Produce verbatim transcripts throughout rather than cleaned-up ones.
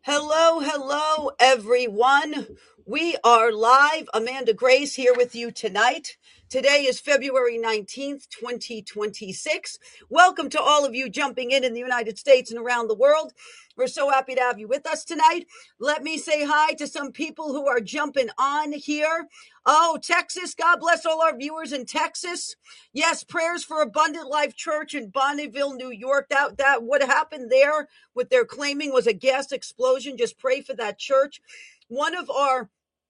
Hello, hello, everyone. We are live. Amanda Grace here with you tonight. Today is February nineteenth, twenty twenty-six. Welcome to all of you jumping in in the United States and around the world. We're so happy to have you with us tonight. Let me say hi to some people who are jumping on here. Oh, Texas. God bless all our viewers in Texas. Yes, prayers for Abundant Life Church in Bonneville, New York. That, that what happened there, what they're claiming was a gas explosion. Just pray for that church. One of our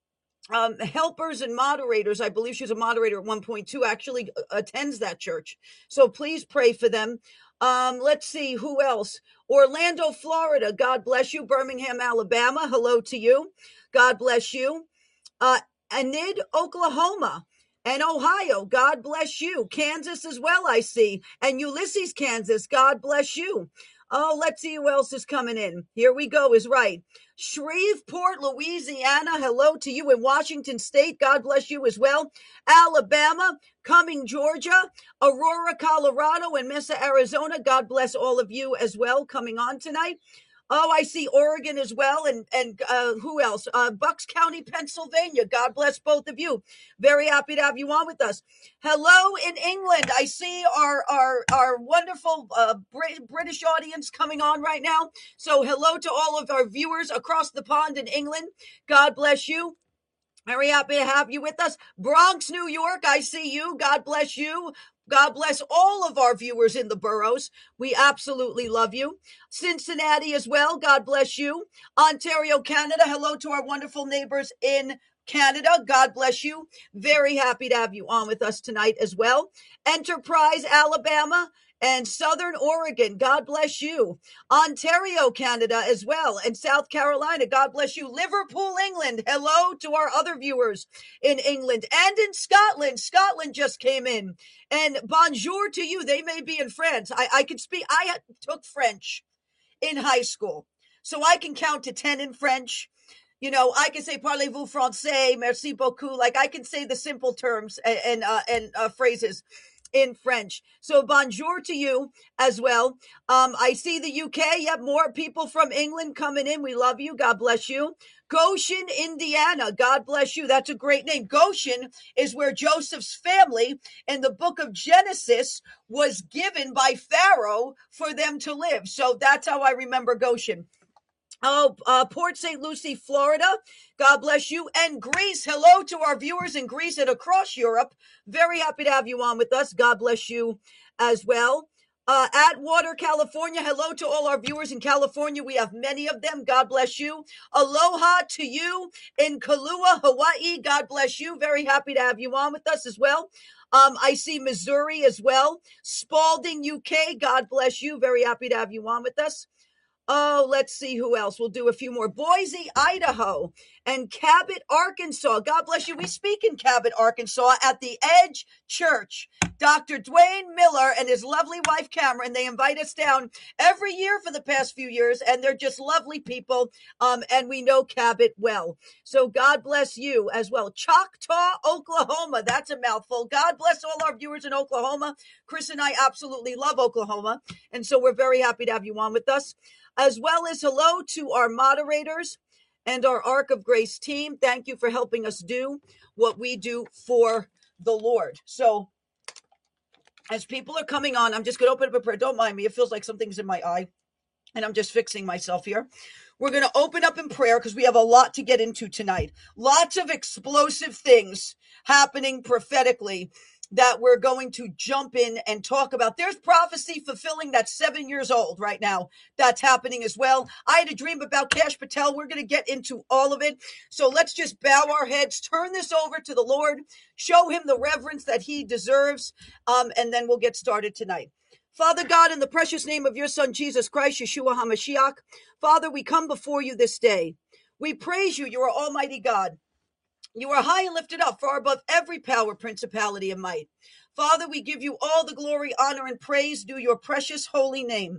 um, helpers and moderators, I believe she's a moderator at one point too, actually attends that church. So please pray for them. Um, let's see who else. Orlando, Florida. God bless you. Birmingham, Alabama. Hello to you. God bless you. Uh, Enid, Oklahoma. And Ohio, God bless you. Kansas as well, I see. And Ulysses, Kansas, God bless you. Oh, let's see who else is coming in. Here we go, is right. Shreveport, Louisiana, hello to you. In Washington State, God bless you as well. Alabama, Cumming, Georgia, Aurora, Colorado, and Mesa, Arizona, God bless all of you as well coming on tonight. Oh, I see Oregon as well. And, and uh, who else? Uh, Bucks County, Pennsylvania. God bless both of you. Very happy to have you on with us. Hello in England. I see our, our, our wonderful uh, Brit- British audience coming on right now. So hello to all of our viewers across the pond in England. God bless you. Very happy to have you with us. Bronx, New York, I see you. God bless you. God bless all of our viewers in the boroughs. We absolutely love you. Cincinnati as well. God bless you. Ontario, Canada. Hello to our wonderful neighbors in Canada. God bless you. Very happy to have you on with us tonight as well. Enterprise, Alabama. And Southern Oregon, God bless you. Ontario, Canada as well. And South Carolina, God bless you. Liverpool, England, hello to our other viewers in England. And in Scotland, Scotland just came in. And bonjour to you. They may be in France. I, I can speak, I took French in high school. So I can count to ten in French. You know, I can say parlez-vous français, merci beaucoup. Like I can say the simple terms and, and, uh, and uh, phrases in French. So bonjour to you as well. Um, I see the U K. Yep, more people from England coming in. We love you. God bless you. Goshen, Indiana. God bless you. That's a great name. Goshen is where Joseph's family in the book of Genesis was given by Pharaoh for them to live. So that's how I remember Goshen. Oh, uh, Port Saint Lucie, Florida. God bless you. And Greece. Hello to our viewers in Greece and across Europe. Very happy to have you on with us. God bless you as well. Uh, Atwater, California. Hello to all our viewers in California. We have many of them. God bless you. Aloha to you in Kailua, Hawaii. God bless you. Very happy to have you on with us as well. Um, I see Missouri as well. Spalding, U K. God bless you. Very happy to have you on with us. Oh, let's see who else. We'll do a few more. Boise, Idaho, and Cabot, Arkansas. God bless you. We speak in Cabot, Arkansas at the Edge Church. Doctor Dwayne Miller and his lovely wife, Cameron, they invite us down every year for the past few years, and they're just lovely people, um, and we know Cabot well. So God bless you as well. Choctaw, Oklahoma. That's a mouthful. God bless all our viewers in Oklahoma. Chris and I absolutely love Oklahoma, and so we're very happy to have you on with us. As well as hello to our moderators and our Ark of Grace team. Thank you for helping us do what we do for the Lord. So as people are coming on, I'm just going to open up a prayer. Don't mind me. It feels like something's in my eye, and I'm just fixing myself here. We're going to open up in prayer because we have a lot to get into tonight. Lots of explosive things happening prophetically that we're going to jump in and talk about. There's prophecy fulfilling that's seven years old right now. That's happening as well. I had a dream about Kash Patel. We're going to get into all of it. So let's just bow our heads, turn this over to the Lord, show him the reverence that he deserves, um, and then we'll get started tonight. Father God, in the precious name of your Son, Jesus Christ, Yeshua HaMashiach, Father, we come before you this day. We praise you. You are Almighty God. You are high and lifted up, far above every power, principality, and might. Father, we give you all the glory, honor, and praise due your precious holy name.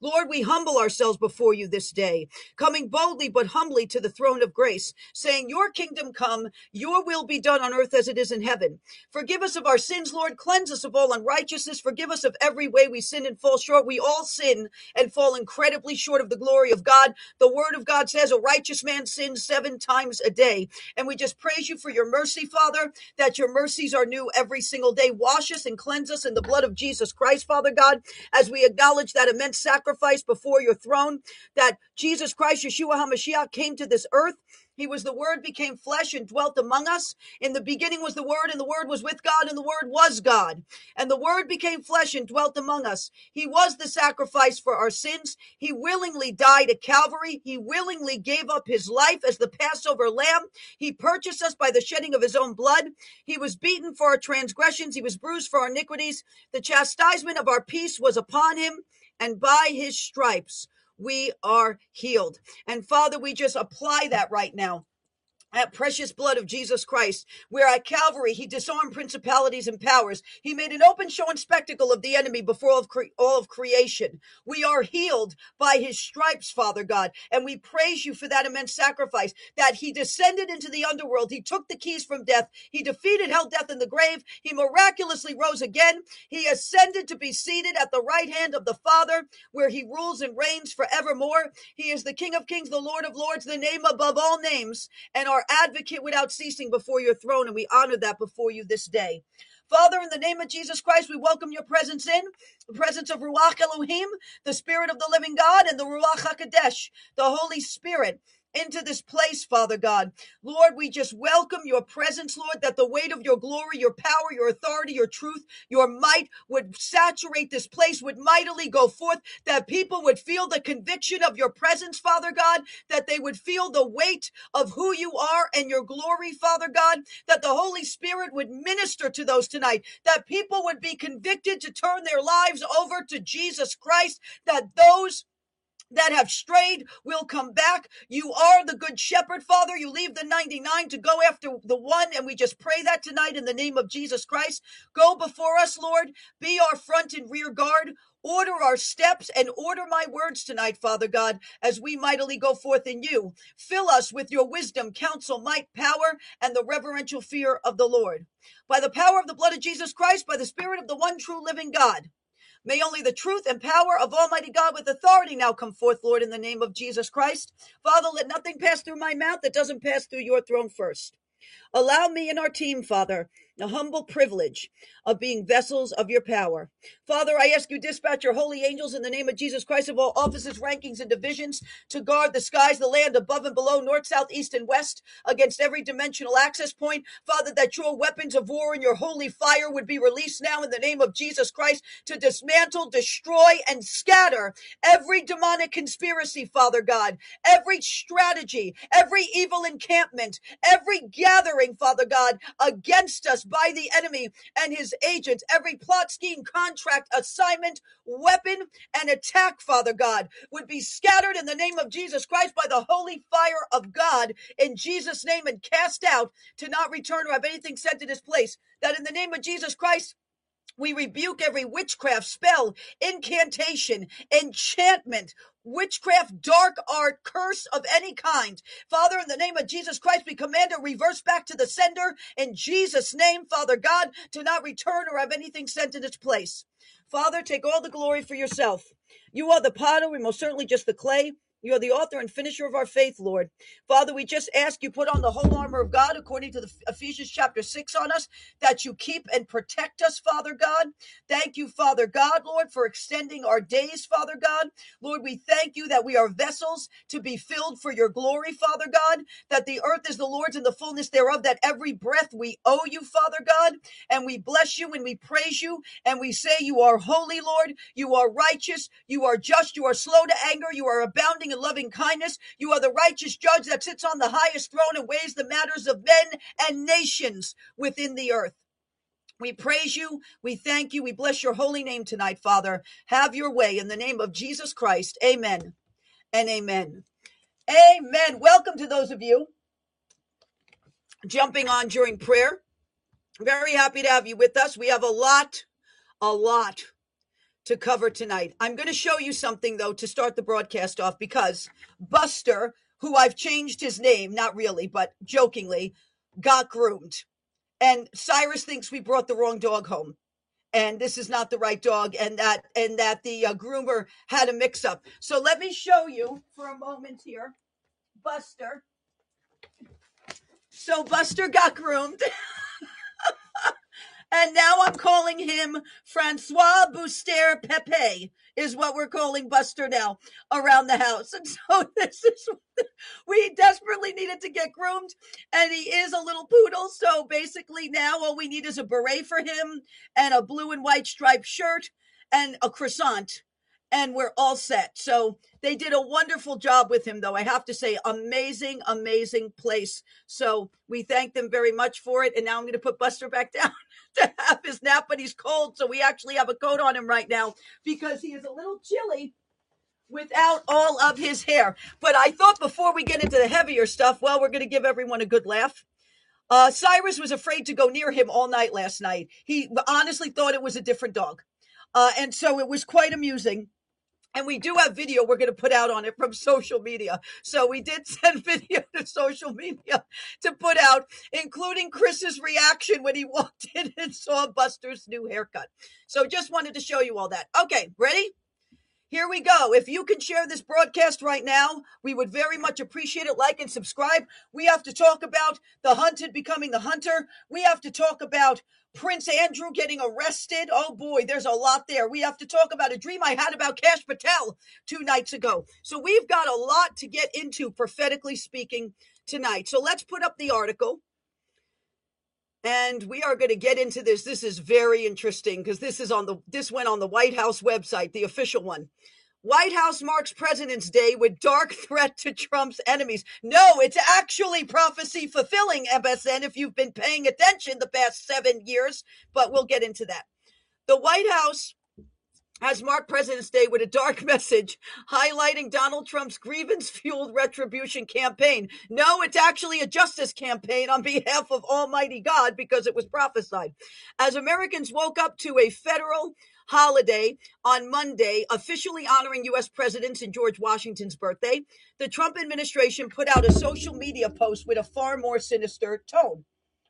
Lord, we humble ourselves before you this day, coming boldly but humbly to the throne of grace, saying, your kingdom come, your will be done on earth as it is in heaven. Forgive us of our sins, Lord. Cleanse us of all unrighteousness. Forgive us of every way we sin and fall short. We all sin and fall incredibly short of the glory of God. The word of God says a righteous man sins seven times a day. And we just praise you for your mercy, Father, that your mercies are new every single day. Wash us and cleanse us in the blood of Jesus Christ, Father God, as we acknowledge that immense sacrifice before your throne, that Jesus Christ, Yeshua HaMashiach, came to this earth. He was the Word, became flesh, and dwelt among us. In the beginning was the Word, and the Word was with God, and the Word was God. And the Word became flesh and dwelt among us. He was the sacrifice for our sins. He willingly died at Calvary. He willingly gave up his life as the Passover lamb. He purchased us by the shedding of his own blood. He was beaten for our transgressions. He was bruised for our iniquities. The chastisement of our peace was upon him, and by his stripes we are healed. And Father, we just apply that right now. That precious blood of Jesus Christ, where at Calvary he disarmed principalities and powers. He made an open show and spectacle of the enemy before all of, cre- all of creation. We are healed by his stripes, Father God, and we praise you for that immense sacrifice, that he descended into the underworld. He took the keys from death. He defeated hell, death, and the grave. He miraculously rose again. He ascended to be seated at the right hand of the Father, where he rules and reigns forevermore. He is the King of kings, the Lord of lords, the name above all names, and our advocate without ceasing before your throne, and we honor that before you this day. Father, in the name of Jesus Christ, we welcome your presence in, the presence of Ruach Elohim, the Spirit of the living God, and the Ruach HaKodesh, the Holy Spirit, into this place, Father God. Lord, we just welcome your presence, Lord, that the weight of your glory, your power, your authority, your truth, your might would saturate this place, would mightily go forth, that people would feel the conviction of your presence, Father God, that they would feel the weight of who you are and your glory, Father God, that the Holy Spirit would minister to those tonight, that people would be convicted to turn their lives over to Jesus Christ, that those that have strayed will come back. You are the good shepherd, Father. You leave the ninety-nine to go after the one, and we just pray that tonight in the name of Jesus Christ. Go before us, Lord. Be our front and rear guard. Order our steps and order my words tonight, Father God, as we mightily go forth in you. Fill us with your wisdom, counsel, might, power, and the reverential fear of the Lord. By the power of the blood of Jesus Christ, by the Spirit of the one true living God, may only the truth and power of Almighty God with authority now come forth, Lord, in the name of Jesus Christ. Father, let nothing pass through my mouth that doesn't pass through your throne first. Allow me and our team, Father, the humble privilege of being vessels of your power. Father, I ask you dispatch your holy angels in the name of Jesus Christ of all offices, rankings, and divisions to guard the skies, the land above and below, north, south, east, and west against every dimensional access point. Father, that your weapons of war and your holy fire would be released now in the name of Jesus Christ to dismantle, destroy, and scatter every demonic conspiracy, Father God, every strategy, every evil encampment, every gathering, Father God, against us by the enemy and his agents, every plot, scheme, contract, assignment, weapon, and attack, Father God, would be scattered in the name of Jesus Christ by the holy fire of God in Jesus' name and cast out to not return or have anything sent to this place. That in the name of Jesus Christ, we rebuke every witchcraft, spell, incantation, enchantment, witchcraft, dark art, curse of any kind. Father, in the name of Jesus Christ, we command a reverse back to the sender in Jesus' name, Father God, to not return or have anything sent in its place. Father, take all the glory for yourself. You are the potter, and most certainly just the clay. You are the author and finisher of our faith, Lord. Father, we just ask you put on the whole armor of God according to the Ephesians chapter six on us, that you keep and protect us, Father God. Thank you, Father God, Lord, for extending our days, Father God. Lord, we thank you that we are vessels to be filled for your glory, Father God, that the earth is the Lord's and the fullness thereof, that every breath we owe you, Father God, and we bless you and we praise you, and we say you are holy, Lord, you are righteous, you are just, you are slow to anger, you are abounding in loving kindness, you are the righteous judge that sits on the highest throne and weighs the matters of men and nations within the earth. We praise you. We thank you. We bless your holy name tonight, Father. Have your way in the name of Jesus Christ. Amen and amen. Amen. Welcome to those of you jumping on during prayer. Very happy to have you with us. We have a lot, a lot to cover tonight. I'm going to show you something, though, to start the broadcast off, because Buster, who I've changed his name, not really, but jokingly, got groomed. And Cyrus thinks we brought the wrong dog home. And this is not the right dog, and that and that the uh, groomer had a mix-up. So let me show you for a moment here, Buster. So Buster got groomed. And now I'm calling him Francois Buster Pepe, is what we're calling Buster now around the house. And so this is, we desperately needed to get groomed, and he is a little poodle. So basically now all we need is a beret for him and a blue and white striped shirt and a croissant, and we're all set. So they did a wonderful job with him, though. I have to say, amazing, amazing place. So we thank them very much for it. And now I'm going to put Buster back down to have his nap, but he's cold. So we actually have a coat on him right now because he is a little chilly without all of his hair. But I thought before we get into the heavier stuff, well, we're going to give everyone a good laugh. Uh, Cyrus was afraid to go near him all night last night. He honestly thought it was a different dog. Uh, and so it was quite amusing. And we do have video we're going to put out on it from social media. So we did send video to social media to put out, including Chris's reaction when he walked in and saw Buster's new haircut. So just wanted to show you all that. Okay, ready? Here we go. If you can share this broadcast right now, we would very much appreciate it. Like and subscribe. We have to talk about the hunted becoming the hunter. We have to talk about Prince Andrew getting arrested. Oh boy, there's a lot there. We have to talk about a dream I had about Kash Patel two nights ago. So we've got a lot to get into, prophetically speaking, tonight. So let's put up the article. And we are going to get into this. This is very interesting because this is on the this went on the White House website, the official one. White House marks President's Day with dark threat to Trump's enemies. No, it's actually prophecy fulfilling, M S N, if you've been paying attention the past seven years. But we'll get into that. The White House has marked President's Day with a dark message highlighting Donald Trump's grievance-fueled retribution campaign. No, it's actually a justice campaign on behalf of Almighty God because it was prophesied. As Americans woke up to a federal holiday on Monday, officially honoring U S presidents and George Washington's birthday, the Trump administration put out a social media post with a far more sinister tone.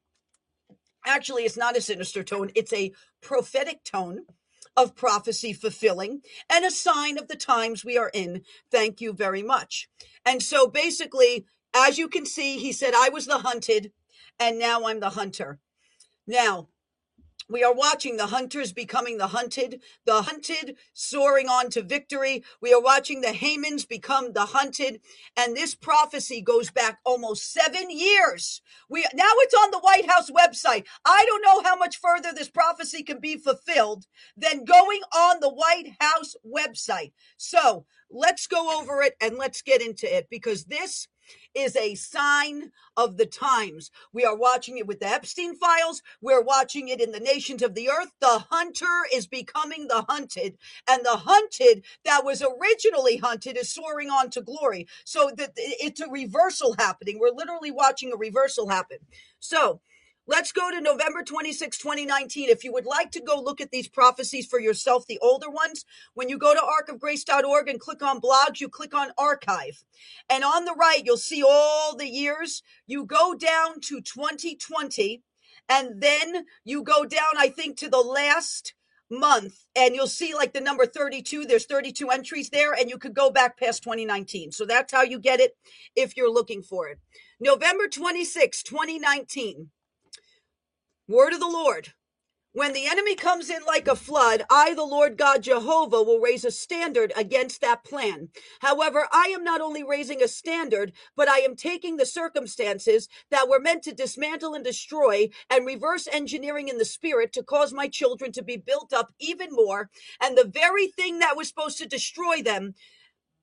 Actually, it's not a sinister tone. It's a prophetic tone of prophecy fulfilling and a sign of the times we are in. Thank you very much. And so basically, as you can see, he said, I was the hunted and now I'm the hunter. Now, we are watching the hunters becoming the hunted, the hunted soaring on to victory. We are watching the Hamans become the hunted. And this prophecy goes back almost seven years. We now it's on the White House website. I don't know how much further this prophecy can be fulfilled than going on the White House website. So let's go over it and let's get into it, because this is a sign of the times. We are watching it with the Epstein files. We're watching it in the nations of the earth. The hunter is becoming the hunted, and the hunted that was originally hunted is soaring on to glory. So that it's a reversal happening. We're literally watching a reversal happen. So let's go to November twenty-sixth, twenty nineteen. If you would like to go look at these prophecies for yourself, the older ones, when you go to ark of grace dot org and click on blogs, you click on archive. And on the right, you'll see all the years. You go down to twenty twenty, and then you go down, I think, to the last month, and you'll see like the number thirty-two. There's thirty-two entries there, and you could go back past twenty nineteen. So that's how you get it if you're looking for it. November twenty-sixth, twenty nineteen. Word of the Lord. When the enemy comes in like a flood, I, the Lord God Jehovah, will raise a standard against that plan. However, I am not only raising a standard, but I am taking the circumstances that were meant to dismantle and destroy and reverse engineering in the spirit to cause my children to be built up even more. And the very thing that was supposed to destroy them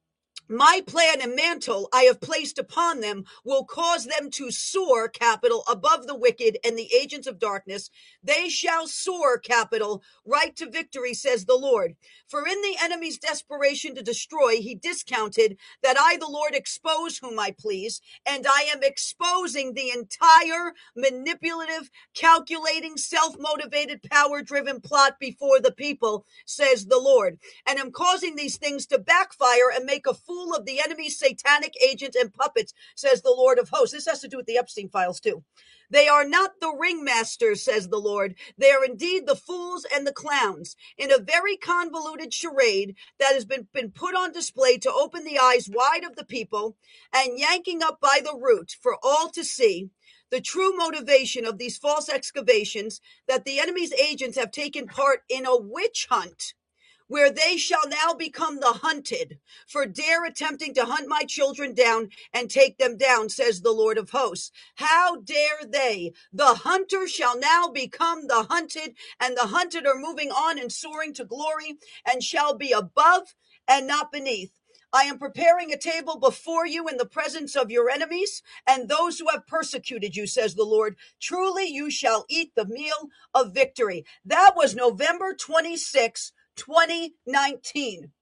My plan and mantle I have placed upon them will cause them to soar, capital, above the wicked and the agents of darkness. They shall soar, capital, right to victory, says the Lord. For in the enemy's desperation to destroy, he discounted that I, the Lord, expose whom I please, and I am exposing the entire manipulative, calculating, self-motivated, power-driven plot before the people, says the Lord. And am causing these things to backfire and make a fool of the enemy's satanic agents and puppets, says the Lord of hosts. This has to do with the Epstein files too. They are not the ringmasters, says the Lord. They are indeed the fools and the clowns in a very convoluted charade that has been, been put on display to open the eyes wide of the people and yanking up by the root for all to see the true motivation of these false excavations, that the enemy's agents have taken part in a witch hunt where they shall now become the hunted for dare attempting to hunt my children down and take them down, says the Lord of hosts. How dare they? The hunter shall now become the hunted, and the hunted are moving on and soaring to glory and shall be above and not beneath. I am preparing a table before you in the presence of your enemies and those who have persecuted you, says the Lord. Truly you shall eat the meal of victory. That was November twenty-sixth, twenty nineteen.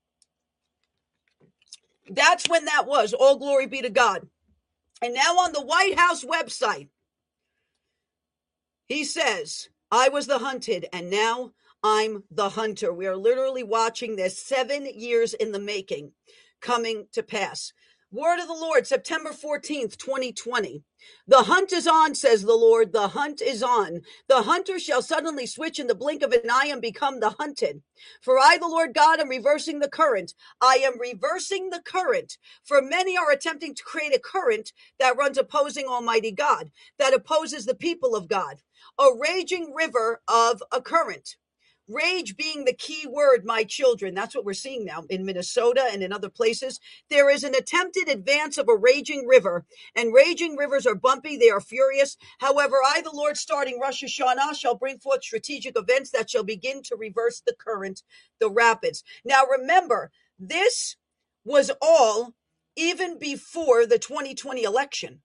That's when that was. All glory be to God. And now on the White House website, he says, I was the hunted and now I'm the hunter. We are literally watching this seven years in the making coming to pass. Word of the Lord, September fourteenth, twenty twenty. The hunt is on, says the Lord. The hunt is on. The hunter shall suddenly switch in the blink of an eye and become the hunted. For I, the Lord God, am reversing the current. I am reversing the current. For many are attempting to create a current that runs opposing Almighty God, that opposes the people of God. A raging river of a current. Rage being the key word, my children. That's what we're seeing now in Minnesota and in other places. There is an attempted advance of a raging river, and raging rivers are bumpy. They are furious. However, I, the Lord, starting Rosh Hashanah, shall bring forth strategic events that shall begin to reverse the current, the rapids. Now, remember, this was all even before the twenty twenty election.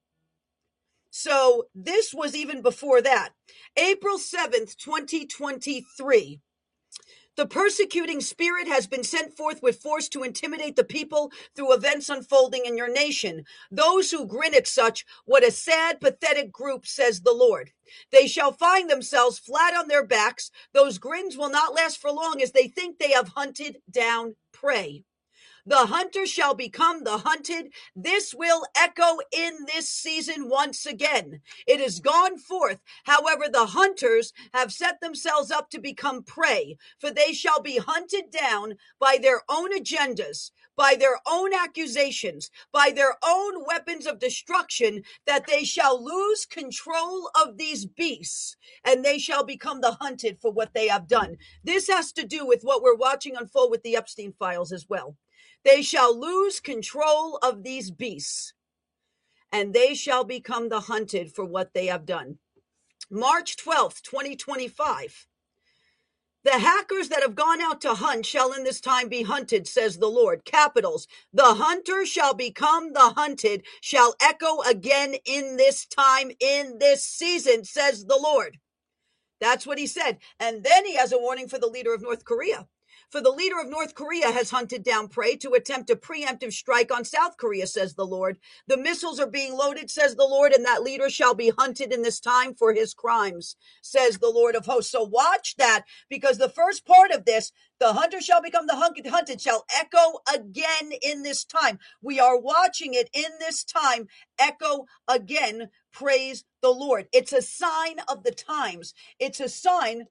So this was even before that. April seventh, twenty twenty-three. The persecuting spirit has been sent forth with force to intimidate the people through events unfolding in your nation. Those who grin at such, what a sad, pathetic group, says the Lord. They shall find themselves flat on their backs. Those grins will not last for long as they think they have hunted down prey. The hunter shall become the hunted. This will echo in this season once again. It has gone forth. However, the hunters have set themselves up to become prey, for they shall be hunted down by their own agendas, by their own accusations, by their own weapons of destruction, that they shall lose control of these beasts, and they shall become the hunted for what they have done. This has to do with what we're watching unfold with the Epstein files as well. They shall lose control of these beasts, and they shall become the hunted for what they have done. March twelfth, twenty twenty-five. The hackers that have gone out to hunt shall in this time be hunted, says the Lord. Capitals. The hunter shall become the hunted, shall echo again in this time, in this season, says the Lord. That's what he said. And then he has a warning for the leader of North Korea. For the leader of North Korea has hunted down prey to attempt a preemptive strike on South Korea, says the Lord. The missiles are being loaded, says the Lord, and that leader shall be hunted in this time for his crimes, says the Lord of hosts. So watch that, because the first part of this, the hunter shall become the hunted, shall echo again in this time. We are watching it in this time echo again. Praise the Lord. It's a sign of the times. It's a sign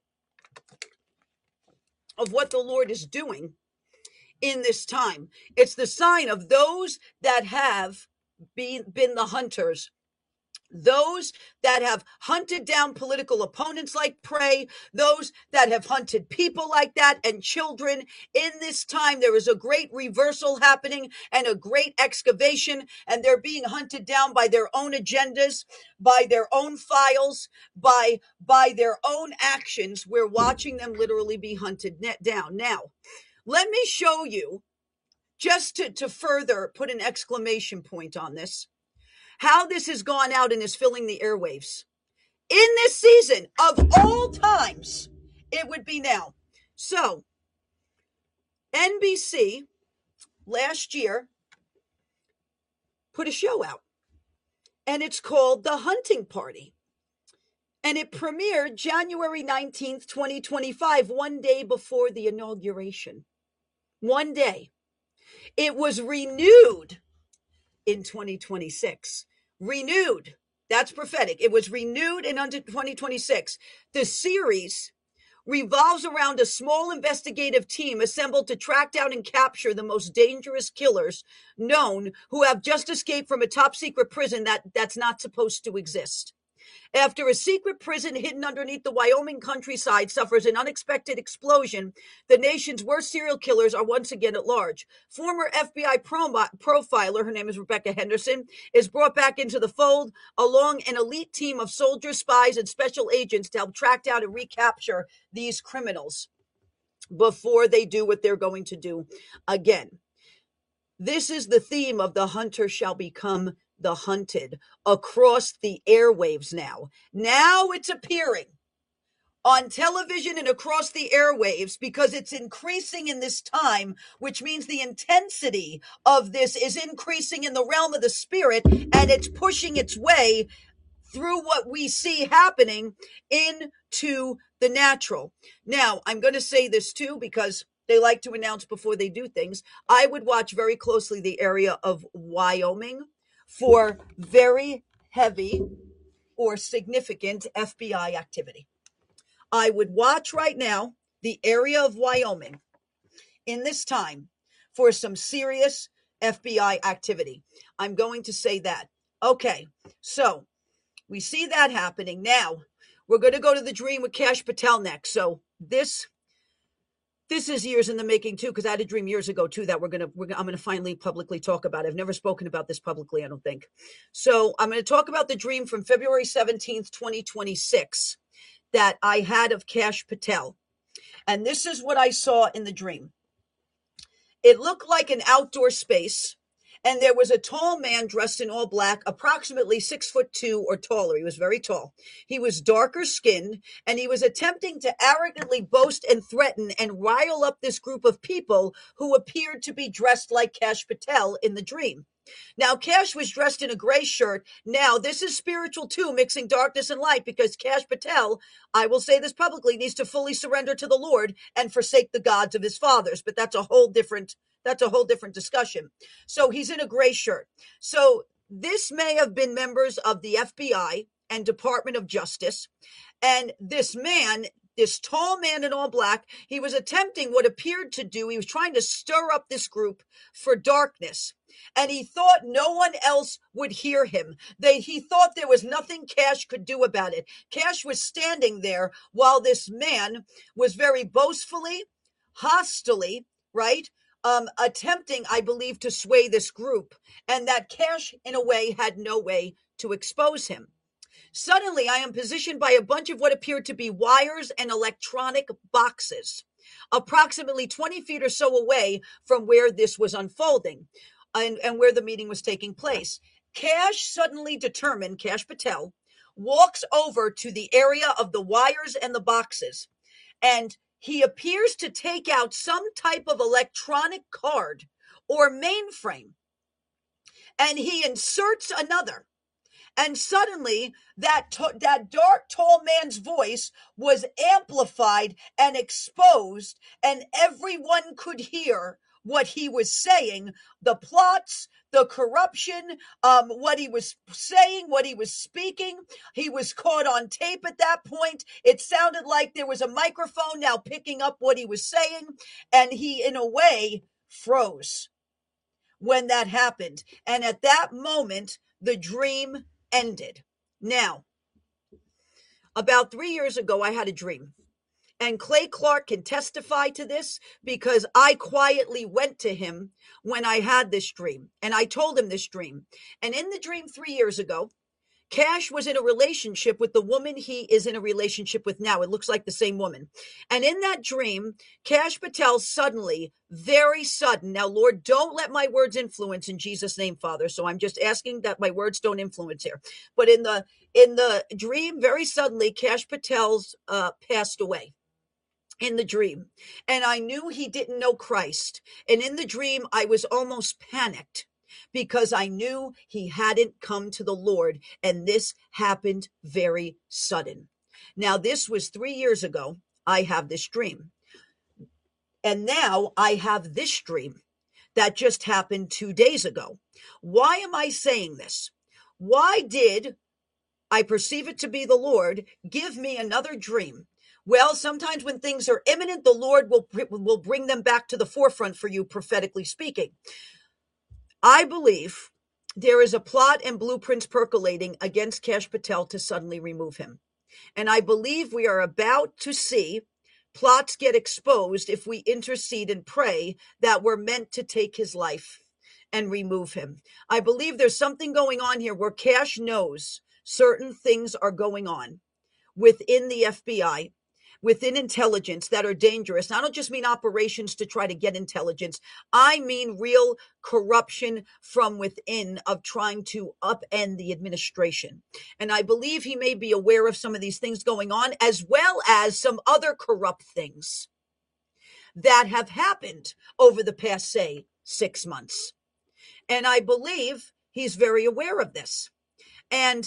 of what the Lord is doing in this time. It's the sign of those that have been, been the hunters, those that have hunted down political opponents like prey, those that have hunted people like that and children. In this time, there is a great reversal happening and a great excavation, and they're being hunted down by their own agendas, by their own files, by, by their own actions. We're watching them literally be hunted down. Now, let me show you just to, to further put an exclamation point on this, how this has gone out and is filling the airwaves. In this season, of all times, it would be now. So, N B C last year put a show out, and it's called The Hunting Party. And it premiered January nineteenth, twenty twenty-five, one day before the inauguration. One day. It was renewed in twenty twenty-six. Renewed. That's prophetic. It was renewed in under twenty twenty-six. The series revolves around a small investigative team assembled to track down and capture the most dangerous killers known, who have just escaped from a top secret prison that, that's not supposed to exist. After a secret prison hidden underneath the Wyoming countryside suffers an unexpected explosion, the nation's worst serial killers are once again at large. Former F B I profiler, her name is Rebecca Henderson, is brought back into the fold along an elite team of soldiers, spies, and special agents to help track down and recapture these criminals before they do what they're going to do again. This is the theme of The Hunter Shall Become the Hunted across the airwaves now. Now it's appearing on television and across the airwaves because it's increasing in this time, which means the intensity of this is increasing in the realm of the spirit, and it's pushing its way through what we see happening into the natural. Now, I'm going to say this too because they like to announce before they do things. I would watch very closely the area of Wyoming for very heavy or significant F B I activity. I would watch right now the area of Wyoming in this time for some serious F B I activity. I'm going to say that. Okay, so we see that happening. Now, we're going to go to the dream with Kash Patel next. So this This is years in the making too, because I had a dream years ago too that we're gonna, we're, I'm gonna finally publicly talk about. I've never spoken about this publicly, I don't think. So I'm gonna talk about the dream from February seventeenth, twenty twenty-six, that I had of Kash Patel, and this is what I saw in the dream. It looked like an outdoor space, and there was a tall man dressed in all black, approximately six foot two or taller. He was very tall. He was darker skinned, and he was attempting to arrogantly boast and threaten and rile up this group of people who appeared to be dressed like Kash Patel in the dream. Now, Kash was dressed in a gray shirt. Now, this is spiritual too, mixing darkness and light, because Kash Patel, I will say this publicly, needs to fully surrender to the Lord and forsake the gods of his fathers. But that's a whole different That's a whole different discussion. So he's in a gray shirt. So this may have been members of the F B I and Department of Justice. And this man, this tall man in all black, he was attempting what appeared to do, he was trying to stir up this group for darkness. And he thought no one else would hear him. They, he thought there was nothing Kash could do about it. Kash was standing there while this man was very boastfully, hostilely, right? Um, attempting, I believe, to sway this group, and that Kash, in a way, had no way to expose him. Suddenly, I am positioned by a bunch of what appeared to be wires and electronic boxes, approximately twenty feet or so away from where this was unfolding and, and where the meeting was taking place. Kash suddenly determined, Kash Patel, walks over to the area of the wires and the boxes, and he appears to take out some type of electronic card or mainframe, and he inserts another. And suddenly that, t- that dark, tall man's voice was amplified and exposed, and everyone could hear what he was saying, the plots, the corruption, um, what he was saying, what he was speaking. He was caught on tape at that point. It sounded like there was a microphone now picking up what he was saying, and he, in a way, froze when that happened. And at that moment, the dream ended. Now, about three years ago, I had a dream. And Clay Clark can testify to this because I quietly went to him when I had this dream. And I told him this dream. And in the dream three years ago, Cash was in a relationship with the woman he is in a relationship with now. It looks like the same woman. And in that dream, Cash Patel suddenly, very sudden, now, Lord, don't let my words influence in Jesus' name, Father. So I'm just asking that my words don't influence here. But in the in the dream, very suddenly, Cash Patel's uh, passed away. In the dream, and I knew he didn't know Christ. And in the dream, I was almost panicked because I knew he hadn't come to the Lord, and this happened very sudden. Now, this was three years ago. I have this dream, and now I have this dream that just happened two days ago. Why am I saying this? Why did I perceive it to be the Lord give me another dream? Well, sometimes when things are imminent, the Lord will, will bring them back to the forefront for you, prophetically speaking. I believe there is a plot and blueprints percolating against Cash Patel to suddenly remove him. And I believe we are about to see plots get exposed if we intercede and pray that were meant to take his life and remove him. I believe there's something going on here where Cash knows certain things are going on within the F B I, within intelligence that are dangerous. I don't just mean operations to try to get intelligence. I mean real corruption from within of trying to upend the administration. And I believe he may be aware of some of these things going on, as well as some other corrupt things that have happened over the past, say, six months. And I believe he's very aware of this. And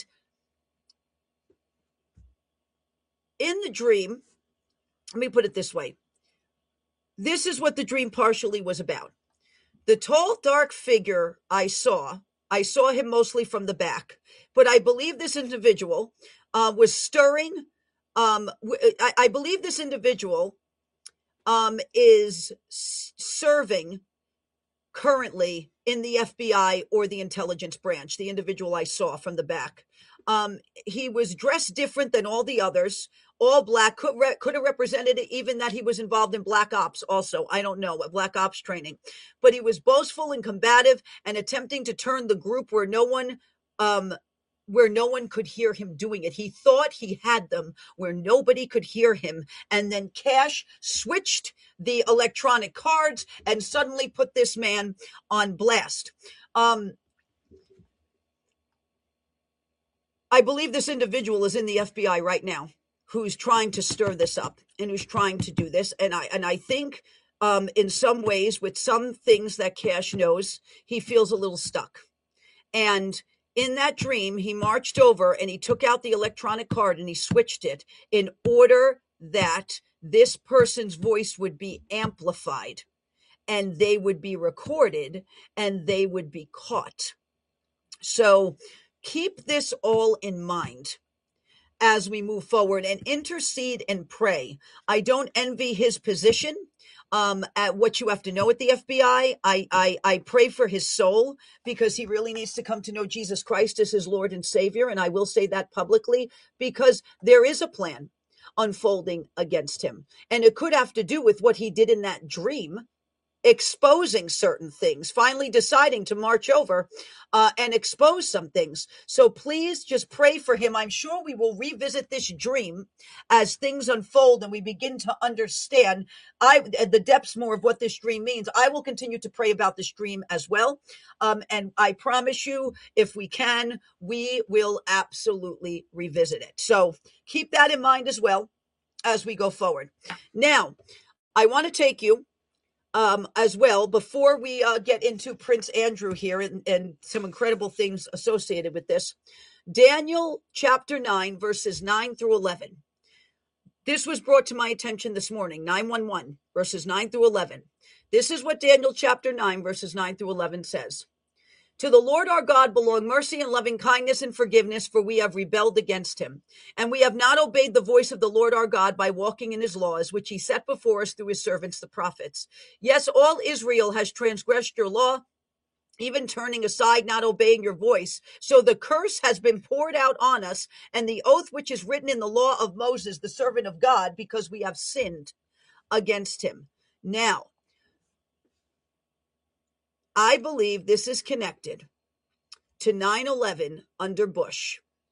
in the dream, let me put it this way. This is what the dream partially was about. The tall, dark figure I saw, I saw him mostly from the back, but I believe this individual uh, was stirring. Um, I, I believe this individual um, is s- serving currently in the F B I or the intelligence branch, the individual I saw from the back. Um, he was dressed different than all the others, all black, could, re- could have represented it even that he was involved in black ops also. I don't know, black ops training. But he was boastful and combative and attempting to turn the group where no one um, where no one could hear him doing it. He thought he had them where nobody could hear him. And then Cash switched the electronic cards and suddenly put this man on blast. Um, I believe this individual is in the F B I right now who's trying to stir this up and who's trying to do this. And I, and I think um, in some ways with some things that Cash knows, he feels a little stuck. And in that dream, he marched over and he took out the electronic card and he switched it in order that this person's voice would be amplified and they would be recorded and they would be caught. So keep this all in mind as we move forward and intercede and pray. I don't envy his position. Um, at what you have to know at the F B I. I, I, I pray for his soul because he really needs to come to know Jesus Christ as his Lord and Savior. And I will say that publicly because there is a plan unfolding against him. And it could have to do with what he did in that dream, exposing certain things, finally deciding to march over uh, and expose some things. So please just pray for him. I'm sure we will revisit this dream as things unfold and we begin to understand I the depths more of what this dream means. I will continue to pray about this dream as well. Um, and I promise you, if we can, we will absolutely revisit it. So keep that in mind as well as we go forward. Now, I want to take you Um, as well, before we uh, get into Prince Andrew here and, and some incredible things associated with this, Daniel chapter nine, verses nine through eleven. This was brought to my attention this morning, nine one one, verses nine through eleven. This is what Daniel chapter nine, verses nine through eleven says. To the Lord our God belong mercy and loving kindness and forgiveness, for we have rebelled against him. And we have not obeyed the voice of the Lord our God by walking in his laws, which he set before us through his servants, the prophets. Yes, all Israel has transgressed your law, even turning aside, not obeying your voice. So the curse has been poured out on us, and the oath which is written in the law of Moses, the servant of God, because we have sinned against him. Now, I believe this is connected to nine eleven under Bush.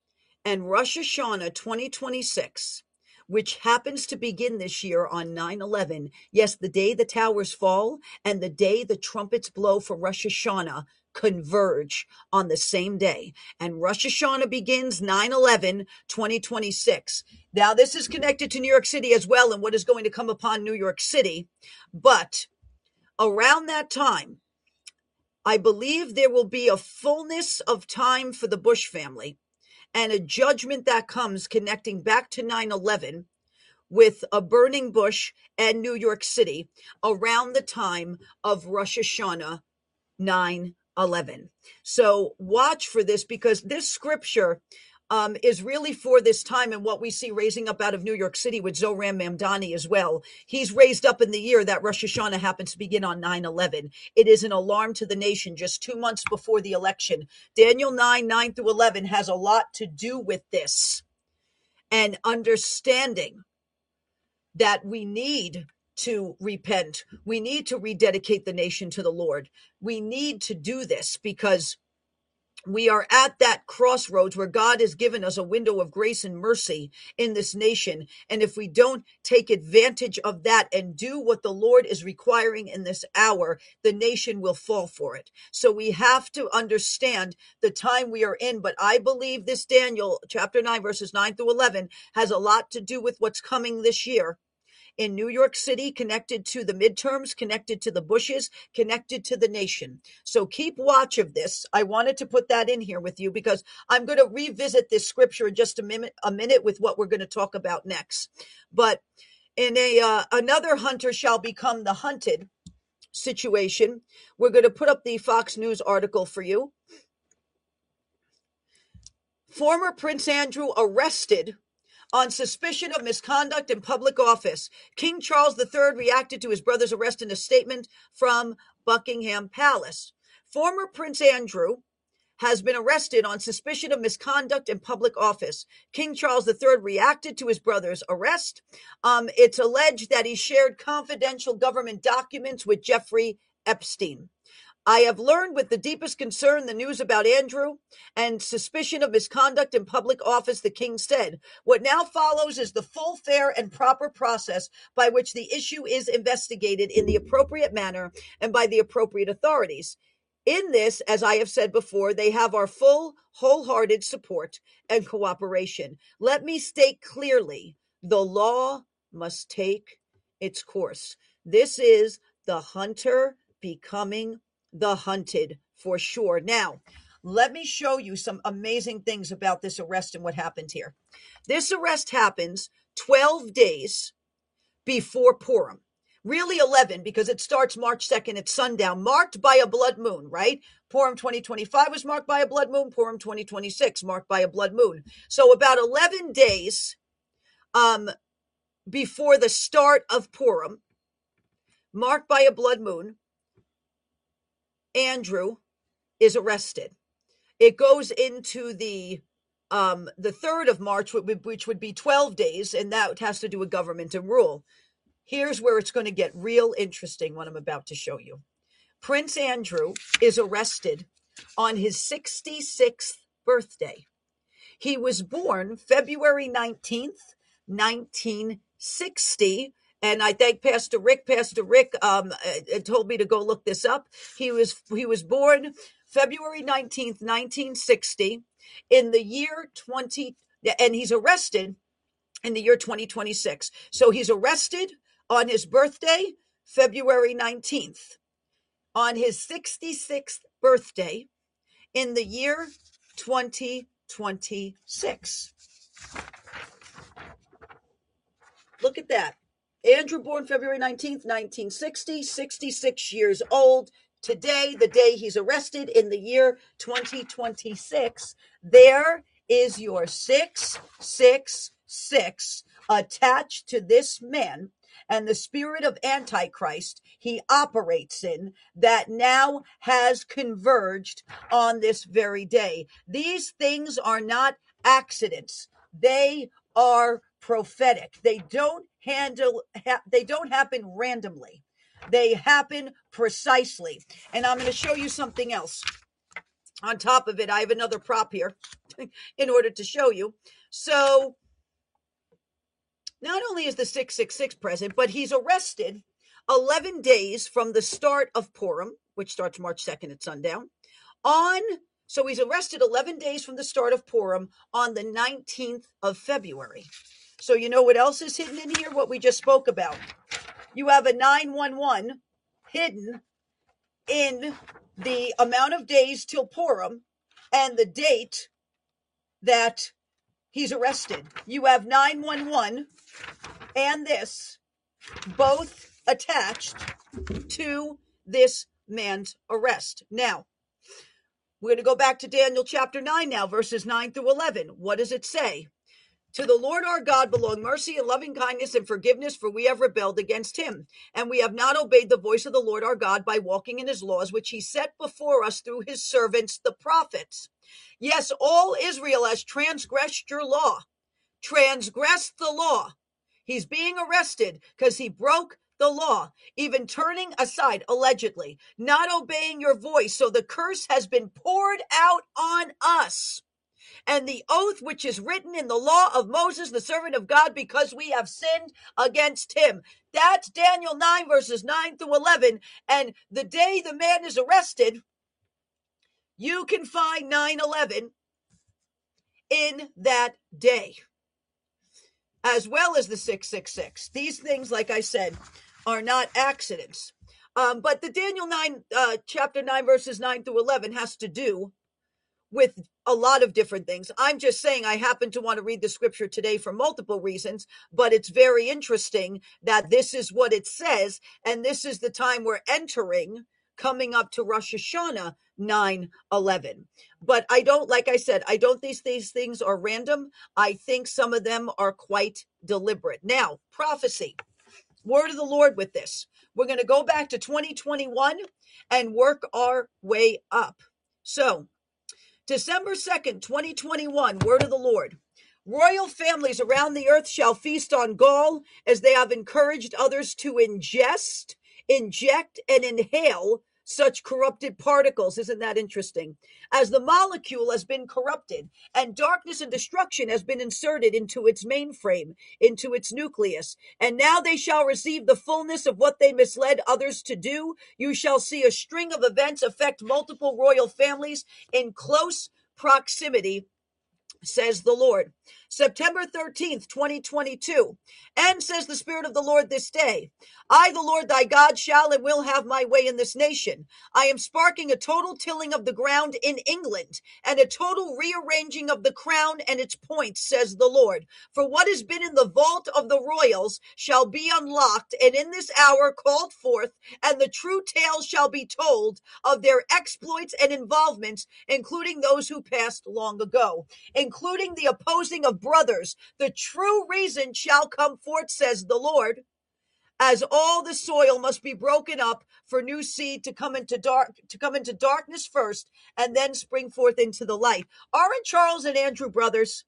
And Rosh Hashanah twenty twenty-six, which happens to begin this year on nine eleven, yes, the day the towers fall and the day the trumpets blow for Rosh Hashanah converge on the same day. And Rosh Hashanah begins nine eleven twenty twenty-six. Now, this is connected to New York City as well and what is going to come upon New York City. But around that time, I believe there will be a fullness of time for the Bush family and a judgment that comes connecting back to nine eleven with a burning bush and New York City around the time of Rosh Hashanah nine eleven. So watch for this, because this scripture um, is really for this time and what we see raising up out of New York City with Zoram Mamdani as well. He's raised up in the year that Rosh Hashanah happens to begin on nine eleven. It is an alarm to the nation just two months before the election. Daniel nine, nine through eleven has a lot to do with this and understanding that we need to repent. We need to rededicate the nation to the Lord. We need to do this because we are at that crossroads where God has given us a window of grace and mercy in this nation. And if we don't take advantage of that and do what the Lord is requiring in this hour, the nation will fall for it. So we have to understand the time we are in. But I believe this Daniel chapter nine, verses nine through eleven has a lot to do with what's coming this year in New York City, connected to the midterms, connected to the Bushes, connected to the nation. So keep watch of this. I wanted to put that in here with you because I'm going to revisit this scripture in just a minute, a minute with what we're going to talk about next. But in a uh, another hunter shall become the hunted situation, we're going to put up the Fox News article for you. Former Prince Andrew arrested on suspicion of misconduct in public office. King Charles the Third reacted to his brother's arrest in a statement from Buckingham Palace. Former Prince Andrew has been arrested on suspicion of misconduct in public office. King Charles the Third reacted to his brother's arrest. Um, it's alleged that he shared confidential government documents with Jeffrey Epstein. I have learned with the deepest concern the news about Andrew and suspicion of misconduct in public office, the king said. What now follows is the full, fair, and proper process by which the issue is investigated in the appropriate manner and by the appropriate authorities. In this, as I have said before, they have our full, wholehearted support and cooperation. Let me state clearly, the law must take its course. This is the hunter becoming the hunted for sure. Now, let me show you some amazing things about this arrest and what happened here. This arrest happens twelve days before Purim. Really eleven, because it starts March second at sundown, marked by a blood moon, right? Purim twenty twenty-five was marked by a blood moon. Purim twenty twenty-six marked by a blood moon. So about eleven days um, before the start of Purim, marked by a blood moon, Andrew is arrested. It goes into the um, the third of March, which would be twelve days, and that has to do with government and rule. Here's where it's going to get real interesting, what I'm about to show you. Prince Andrew is arrested on his sixty-sixth birthday. He was born February nineteenth, nineteen sixty. And I thank Pastor Rick. Pastor Rick um, uh, told me to go look this up. He was he was born February nineteenth, nineteen sixty, in the year twenty, and he's arrested in the year twenty twenty-six. So he's arrested on his birthday, February nineteenth, on his sixty-sixth birthday in the year twenty twenty-six. Look at that. Andrew, born February nineteenth, nineteen sixty, sixty-six years old. Today, the day he's arrested in the year twenty twenty-six, there is your six six six attached to this man and the spirit of Antichrist he operates in that now has converged on this very day. These things are not accidents. They are prophetic. They don't handle, ha- they don't happen randomly. They happen precisely. And I'm going to show you something else. On top of it, I have another prop here. in order to show you. So not only is the six six six present, but he's arrested eleven days from the start of Purim, which starts March second at sundown, on so he's arrested eleven days from the start of Purim on the nineteenth of February. So you know what else is hidden in here? What we just spoke about. You have a nine one one hidden in the amount of days till Purim and the date that he's arrested. You have nine one one and this both attached to this man's arrest. Now, we're going to go back to Daniel chapter nine now, verses nine through eleven. What does it say? To the Lord our God belong mercy and loving kindness and forgiveness, for we have rebelled against him. And we have not obeyed the voice of the Lord our God by walking in his laws, which he set before us through his servants, the prophets. Yes, all Israel has transgressed your law, transgressed the law. He's being arrested because he broke the law, even turning aside, allegedly, not obeying your voice. So the curse has been poured out on us. And the oath which is written in the law of Moses, the servant of God, because we have sinned against him. That's Daniel nine, verses nine through eleven. And the day the man is arrested, you can find nine eleven in that day, as well as the six six six. These things, like I said, are not accidents. Um, but the Daniel nine, uh, chapter nine, verses nine through eleven has to do with a lot of different things. I'm just saying I happen to want to read the scripture today for multiple reasons, but it's very interesting that this is what it says, and this is the time we're entering, coming up to Rosh Hashanah nine eleven. But I don't, like I said, I don't think these things are random. I think some of them are quite deliberate. Now, prophecy, word of the Lord with this. We're going to go back to twenty twenty-one and work our way up. So, December second, twenty twenty-one, word of the Lord. Royal families around the earth shall feast on gall as they have encouraged others to ingest, inject, and inhale such corrupted particles. Isn't that interesting? As the molecule has been corrupted and darkness and destruction has been inserted into its mainframe, into its nucleus, and now they shall receive the fullness of what they misled others to do. You shall see a string of events affect multiple royal families in close proximity, says the Lord. September thirteenth, twenty twenty-two. And says the Spirit of the Lord this day, I, the Lord thy God, shall and will have my way in this nation. I am sparking a total tilling of the ground in England and a total rearranging of the crown and its points, says the Lord. For what has been in the vault of the royals shall be unlocked, and in this hour called forth, and the true tale shall be told of their exploits and involvements, including those who passed long ago, including the opposing of brothers. The true reason shall come forth, says the Lord, as all the soil must be broken up for new seed to come into dark to come into darkness first, and then spring forth into the light. Aren't Charles and Andrew brothers?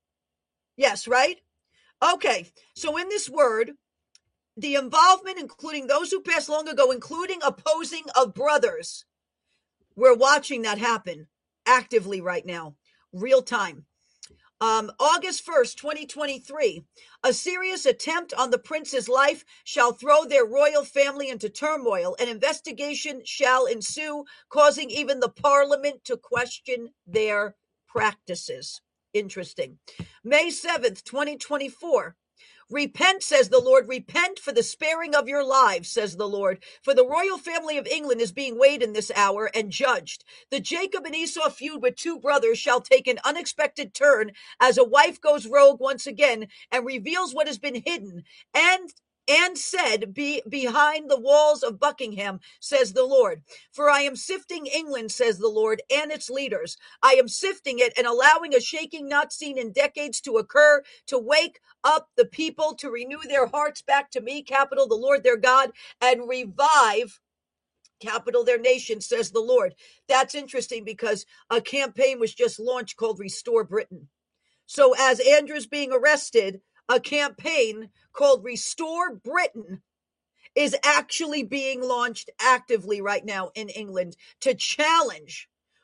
Yes, right? Okay, so in this word, the involvement, including those who passed long ago, including opposing of brothers, we're watching that happen actively right now, real time. Um, August first, twenty twenty-three, a serious attempt on the prince's life shall throw their royal family into turmoil. An investigation shall ensue, causing even the parliament to question their practices. Interesting. May seventh, twenty twenty-four. Repent, says the Lord, repent for the sparing of your lives, says the Lord. For the royal family of England is being weighed in this hour and judged. The Jacob and Esau feud with two brothers shall take an unexpected turn as a wife goes rogue once again and reveals what has been hidden and and said be behind the walls of Buckingham, says the Lord. For I am sifting England, says the Lord, and its leaders. I am sifting it and allowing a shaking not seen in decades to occur, to wake up the people, to renew their hearts back to me, capital the Lord their God, and revive, capital their nation, says the Lord. That's interesting because a campaign was just launched called Restore Britain. So as Andrew's being arrested, a campaign called Restore Britain is actually being launched actively right now in England to challenge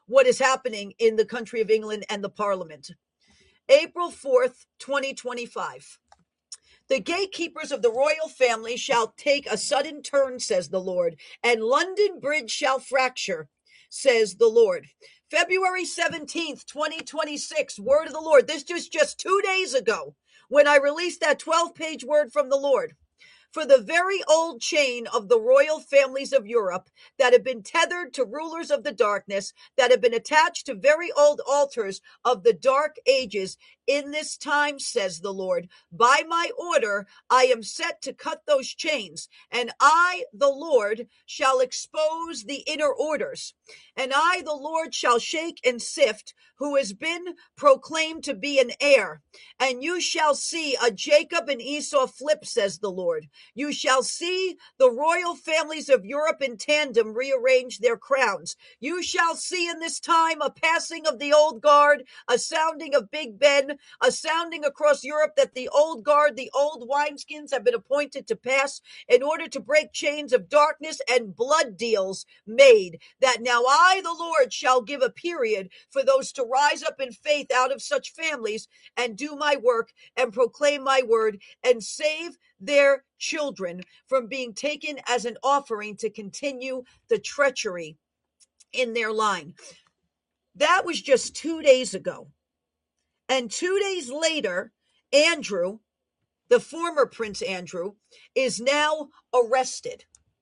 what is happening in the country of England and the Parliament. April fourth, twenty twenty-five. The gatekeepers of the royal family shall take a sudden turn, says the Lord, and London Bridge shall fracture, says the Lord. February seventeenth, twenty twenty-six, word of the Lord. This was just two days ago when I released that twelve-page word from the Lord. For the very old chain of the royal families of Europe that have been tethered to rulers of the darkness, that have been attached to very old altars of the dark ages, in this time, says the Lord, by my order, I am set to cut those chains, and I, the Lord, shall expose the inner orders, and I, the Lord, shall shake and sift who has been proclaimed to be an heir. And you shall see a Jacob and Esau flip, says the Lord. You shall see the royal families of Europe in tandem rearrange their crowns. You shall see in this time a passing of the old guard, a sounding of Big Ben, a sounding across Europe that the old guard, the old wineskins have been appointed to pass in order to break chains of darkness and blood deals made. That now I, the Lord, shall give a period for those to rise up in faith out of such families and do my work and proclaim my word and save their children from being taken as an offering to continue the treachery in their line. That was just two days ago. And two days later, Andrew, the former Prince Andrew, is now arrested.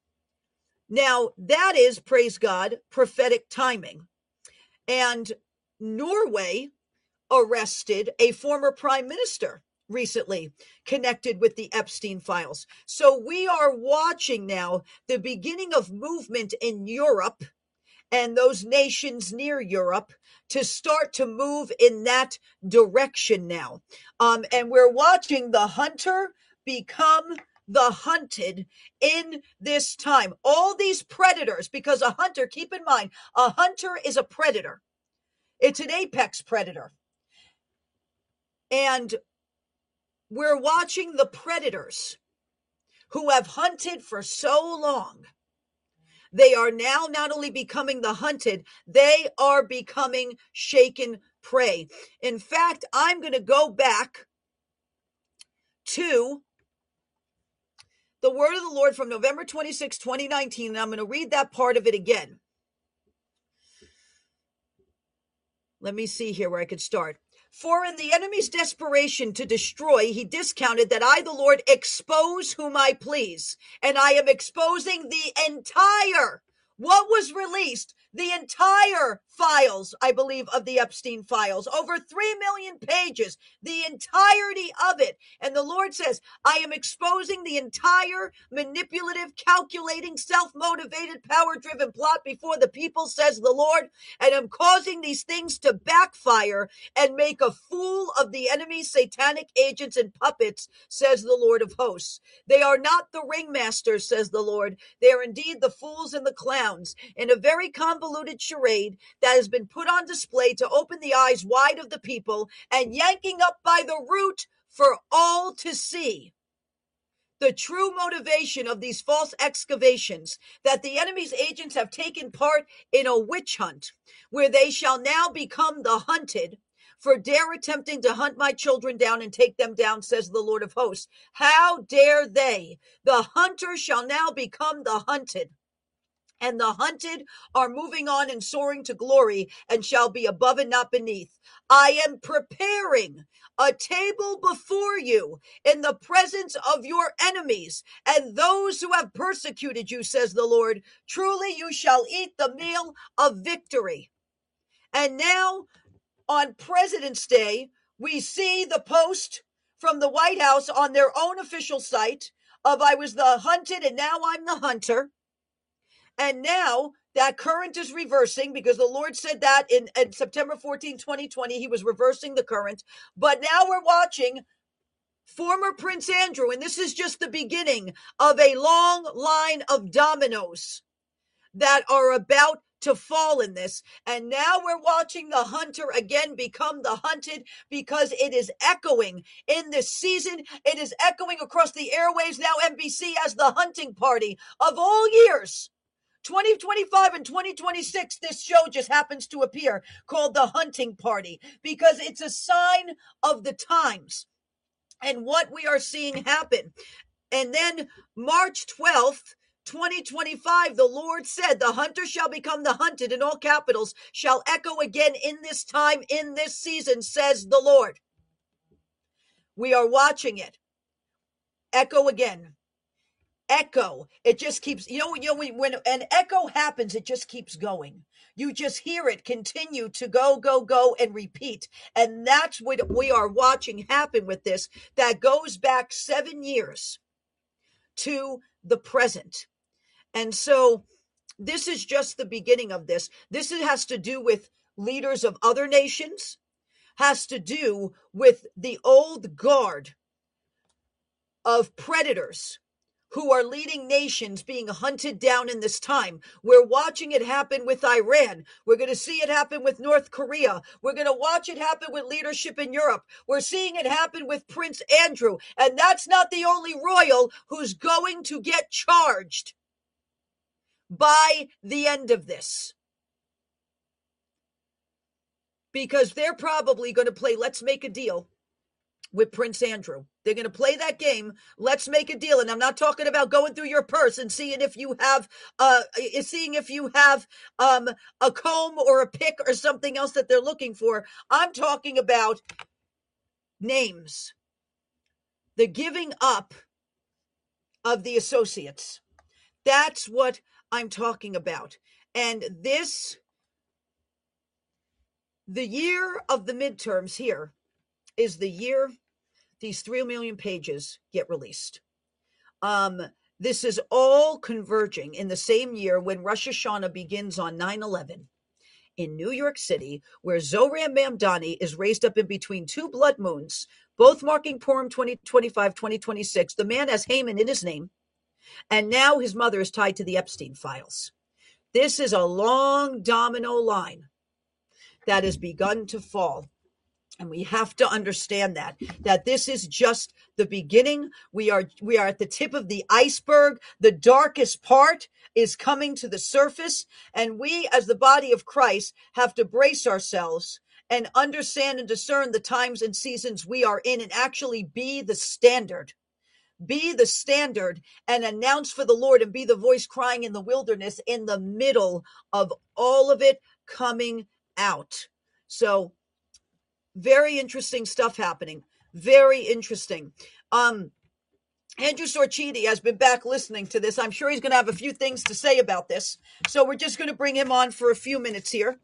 Now, that is, praise God, prophetic timing. And Norway arrested a former prime minister recently connected with the Epstein files. So we are watching now the beginning of movement in Europe and those nations near Europe to start to move in that direction now. Um, and we're watching the hunter become the hunted in this time. All these predators, because a hunter, keep in mind, a hunter is a predator. It's an apex predator. And we're watching the predators who have hunted for so long. They are now not only becoming the hunted, they are becoming shaken prey. In fact, I'm going to go back to the word of the Lord from November twenty-sixth, twenty nineteen, and I'm going to read that part of it again. Let me see here where I could start. For in the enemy's desperation to destroy, he discounted that I, the Lord, expose whom I please. And I am exposing the entire, what was released, the entire files, I believe, of the Epstein files, over three million pages, the entirety of it. And the Lord says, I am exposing the entire manipulative, calculating, self-motivated, power-driven plot before the people, says the Lord, and I'm causing these things to backfire and make a fool of the enemy's satanic agents and puppets, says the Lord of hosts. They are not the ringmasters, says the Lord. They are indeed the fools and the clowns in a very convoluted charade that has been put on display to open the eyes wide of the people and yanking up by the root for all to see the true motivation of these false excavations, that the enemy's agents have taken part in a witch hunt where they shall now become the hunted for dare attempting to hunt my children down and take them down, says the Lord of hosts. How dare they? The hunter shall now become the hunted. And the hunted are moving on and soaring to glory and shall be above and not beneath. I am preparing a table before you in the presence of your enemies and those who have persecuted you, says the Lord. Truly you shall eat the meal of victory. And now on President's Day, we see the post from the White House on their own official site of I was the hunted and now I'm the hunter. And now that current is reversing because the Lord said that in, in September fourteenth, twenty twenty, he was reversing the current. But now we're watching former Prince Andrew, and this is just the beginning of a long line of dominoes that are about to fall in this. And now we're watching the hunter again become the hunted because it is echoing in this season. It is echoing across the airwaves now, N B C, as the hunting party of all years twenty twenty-five and twenty twenty-six, this show just happens to appear called The Hunting Party because it's a sign of the times and what we are seeing happen. And then March twelfth, twenty twenty-five, the Lord said, the hunter shall become the hunted, in all capitals, shall echo again in this time, in this season, says the Lord. We are watching it. Echo again. Echo. It just keeps, you know, you know, when an echo happens, it just keeps going. You just hear it continue to go, go, go, and repeat. And that's what we are watching happen with this. That goes back seven years to the present. And so this is just the beginning of this. This has to do with leaders of other nations, has to do with the old guard of predators who are leading nations being hunted down in this time. We're watching it happen with Iran. We're going to see it happen with North Korea. We're going to watch it happen with leadership in Europe. We're seeing it happen with Prince Andrew. And that's not the only royal who's going to get charged by the end of this. Because they're probably going to play let's make a deal with Prince Andrew. They're going to play that game. Let's make a deal. And I'm not talking about going through your purse and seeing if you have, uh, seeing if you have um, a comb or a pick or something else that they're looking for. I'm talking about names. The giving up of the associates. That's what I'm talking about. And this, the year of the midterms here is the year these three million pages get released. Um, this is all converging in the same year when Rosh Hashanah begins on nine eleven in New York City, where Zohran Mamdani is raised up in between two blood moons, both marking Purim twenty twenty-five, twenty twenty-six. The man has Haman in his name, and now his mother is tied to the Epstein files. This is a long domino line that has begun to fall. And we have to understand that, that this is just the beginning. We are, we are at the tip of the iceberg. The darkest part is coming to the surface. And we, as the body of Christ, have to brace ourselves and understand and discern the times and seasons we are in and actually be the standard. Be the standard and announce for the Lord and be the voice crying in the wilderness in the middle of all of it coming out. So, very interesting stuff happening. Very interesting. Um, Andrew Sorchidi has been back listening to this. I'm sure he's going to have a few things to say about this. So we're just going to bring him on for a few minutes here.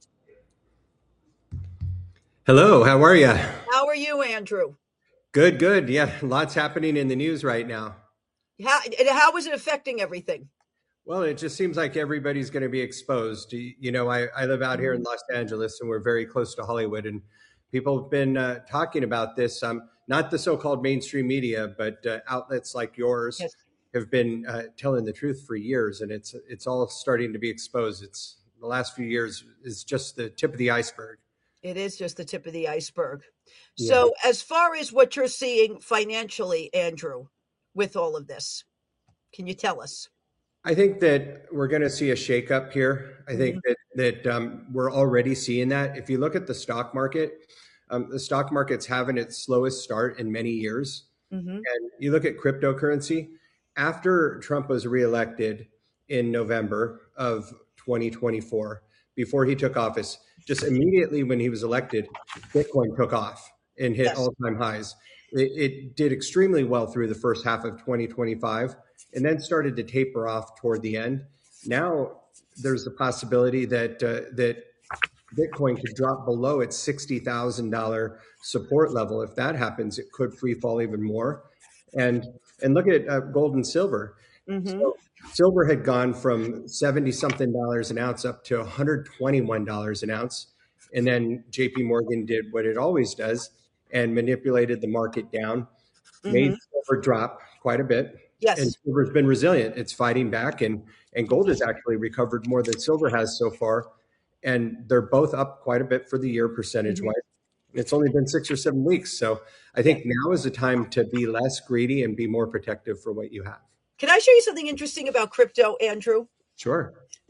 Hello, how are you? How are you, Andrew? Good, good. Yeah, lots happening in the news right now. How, how is it affecting everything? Well, it just seems like everybody's going to be exposed. You know, I, I live out here in Los Angeles, and we're very close to Hollywood, and people have been uh, talking about this. Um, not the so-called mainstream media, but uh, outlets like yours yes. have been uh, telling the truth for years, and it's it's all starting to be exposed. It's the last few years is just the tip of the iceberg. It is just the tip of the iceberg. Yeah. So, as far as what you're seeing financially, Andrew, with all of this, can you tell us? I think that we're going to see a shakeup here. I think mm-hmm. that that um, we're already seeing that. If you look at the stock market, um, the stock market's having its slowest start in many years. Mm-hmm. And you look at cryptocurrency, after Trump was reelected in November of twenty twenty-four, before he took office, just immediately when he was elected, Bitcoin took off and hit yes. all-time highs. It, it did extremely well through the first half of twenty twenty-five. And then started to taper off toward the end. Now there's the possibility that uh, that Bitcoin could drop below its sixty thousand dollars support level. If that happens, it could free fall even more. And and look at uh, gold and silver. Mm-hmm. So silver had gone from seventy something dollars an ounce up to one hundred twenty-one dollars an ounce. And then J P Morgan did what it always does and manipulated the market down, mm-hmm. made silver drop quite a bit. Yes. And silver's been resilient. It's fighting back, and, and gold has actually recovered more than silver has so far. And they're both up quite a bit for the year percentage-wise. Mm-hmm. It's only been six or seven weeks. So I think now is the time to be less greedy and be more protective for what you have. Can I show you something interesting about crypto, Andrew? Sure.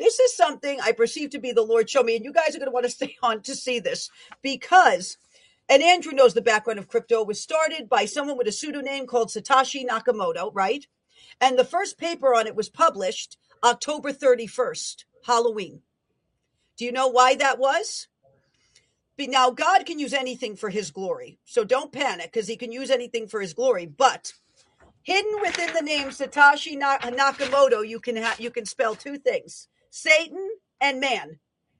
This is something I perceive to be the Lord show me, and you guys are going to want to stay on to see this because, and Andrew knows the background of crypto. It was started by someone with a pseudonym called Satoshi Nakamoto, right? And the first paper on it was published October thirty-first, Halloween. Do you know why that was? Now, God can use anything for his glory. So don't panic because he can use anything for his glory. But hidden within the name Satoshi Nakamoto, you can ha- you can spell two things: Satan and man.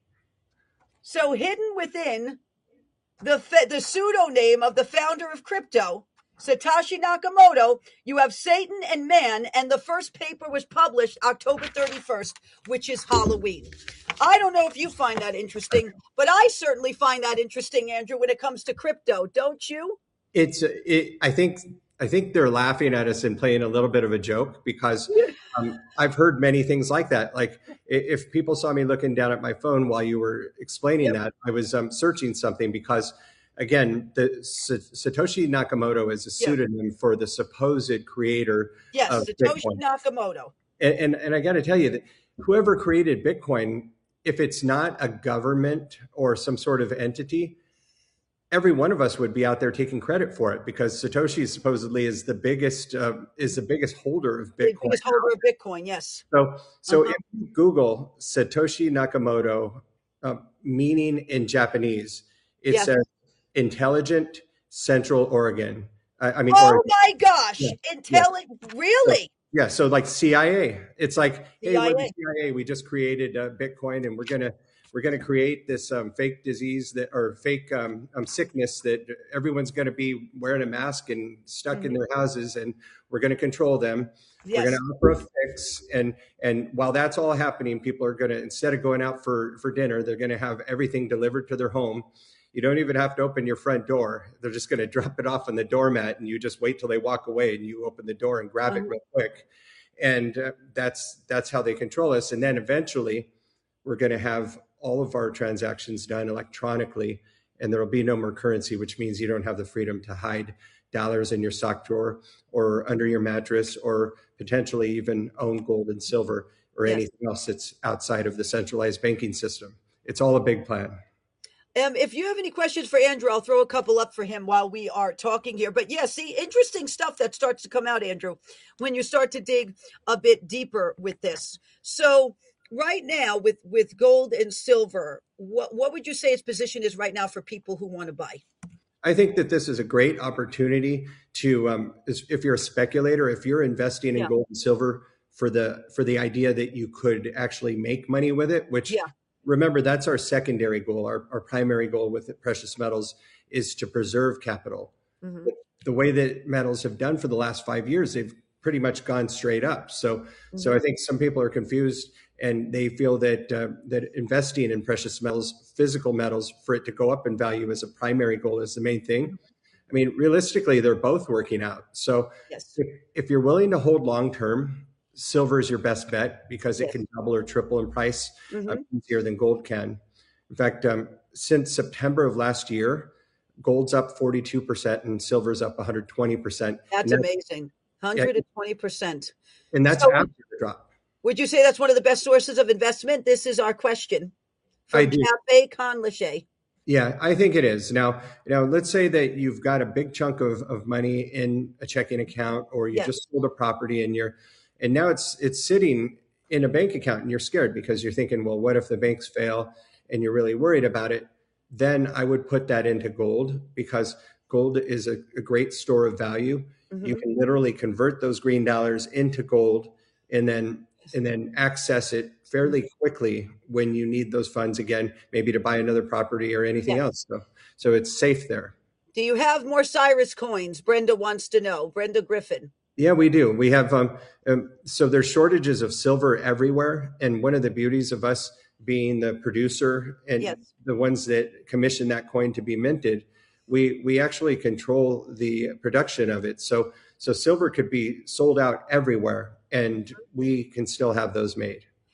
So hidden within the fa- the pseudonym of the founder of crypto, Satoshi Nakamoto, you have Satan and man, and the first paper was published October thirty-first, which is Halloween. I don't know if you find that interesting, but I certainly find that interesting, Andrew, when it comes to crypto, don't you? It's it, I think I think they're laughing at us and playing a little bit of a joke because um, I've heard many things like that. Like if people saw me looking down at my phone while you were explaining yep. that, I was um, searching something because, again, the Satoshi Nakamoto is a pseudonym yep. for the supposed creator yes, of Satoshi Bitcoin. Nakamoto. And, and, and I got to tell you that whoever created Bitcoin, if it's not a government or some sort of entity, every one of us would be out there taking credit for it because Satoshi supposedly is the biggest uh, is the biggest holder of Bitcoin. The biggest holder of Bitcoin, yes. So, so uh-huh. if you Google Satoshi Nakamoto, uh, meaning in Japanese, it yes. says intelligent Central Oregon. I, I mean, oh Oregon. my gosh, yeah. intelligent, yeah. really? So, yeah, so like C I A, it's like, hey, C I A. we're the C I A. We just created uh, Bitcoin, and we're gonna we're gonna create this um, fake disease that or fake um, um, sickness that everyone's gonna be wearing a mask and stuck mm-hmm. in their houses, and we're gonna control them. Yes. We're gonna offer a fix, and and while that's all happening, people are gonna instead of going out for for dinner, they're gonna have everything delivered to their home. You don't even have to open your front door. They're just going to drop it off on the doormat, and you just wait till they walk away, and you open the door and grab it real quick. And uh, that's that's how they control us. And then eventually, we're going to have all of our transactions done electronically, and there will be no more currency, which means you don't have the freedom to hide dollars in your sock drawer or under your mattress, or potentially even own gold and silver or yes. anything else that's outside of the centralized banking system. It's all a big plan. Um, if you have any questions for Andrew, I'll throw a couple up for him while we are talking here. But yeah, see, interesting stuff that starts to come out, Andrew, when you start to dig a bit deeper with this. So right now with, with gold and silver, what, what would you say its position is right now for people who want to buy? I think that this is a great opportunity to, um, if you're a speculator, if you're investing in yeah. gold and silver for the for the idea that you could actually make money with it, which yeah. remember, that's our secondary goal. Our, our primary goal with precious metals is to preserve capital. Mm-hmm. The way that metals have done for the last five years, they've pretty much gone straight up. So, mm-hmm. so I think some people are confused, and they feel that uh, that investing in precious metals, physical metals, for it to go up in value as a primary goal is the main thing. Mm-hmm. I mean, realistically, they're both working out. So, yes. if, if you're willing to hold long term, silver is your best bet because it yes. can double or triple in price mm-hmm. uh, easier than gold can. In fact, um, since September of last year, gold's up forty-two percent and silver's up one hundred twenty percent. That's, that's amazing. one hundred twenty percent. And that's so, after the drop. Would you say that's one of the best sources of investment? This is our question from Cafe Conlache. Yeah, I think it is. Now, now let's say that you've got a big chunk of, of money in a checking account, or you yes. just sold a property and you're And now it's it's sitting in a bank account, and you're scared because you're thinking, well, what if the banks fail, and you're really worried about it? Then I would put that into gold, because gold is a, a great store of value. Mm-hmm. You can literally convert those green dollars into gold, and then and then access it fairly quickly when you need those funds again, maybe to buy another property or anything yeah. else. So so it's safe there. Do you have more Cyrus coins? Brenda wants to know. Brenda Griffin. Yeah, we do. We have, um, um, so there's shortages of silver everywhere. And one of the beauties of us being the producer and yes. the ones that commission that coin to be minted, we we actually control the production of it. So so silver could be sold out everywhere, and we can still have those made.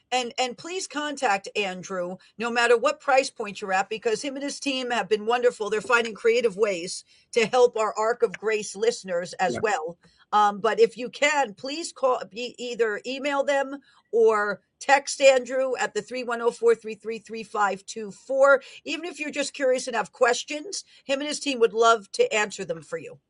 And and please contact Andrew no matter what price point you're at, because him and his team have been wonderful. They're finding creative ways to help our Ark of Grace listeners as Yeah. well. Um, but if you can, please call, e- either email them or text Andrew at the three one zero, four three three, three five two four. Even if you're just curious and have questions, him and his team would love to answer them for you.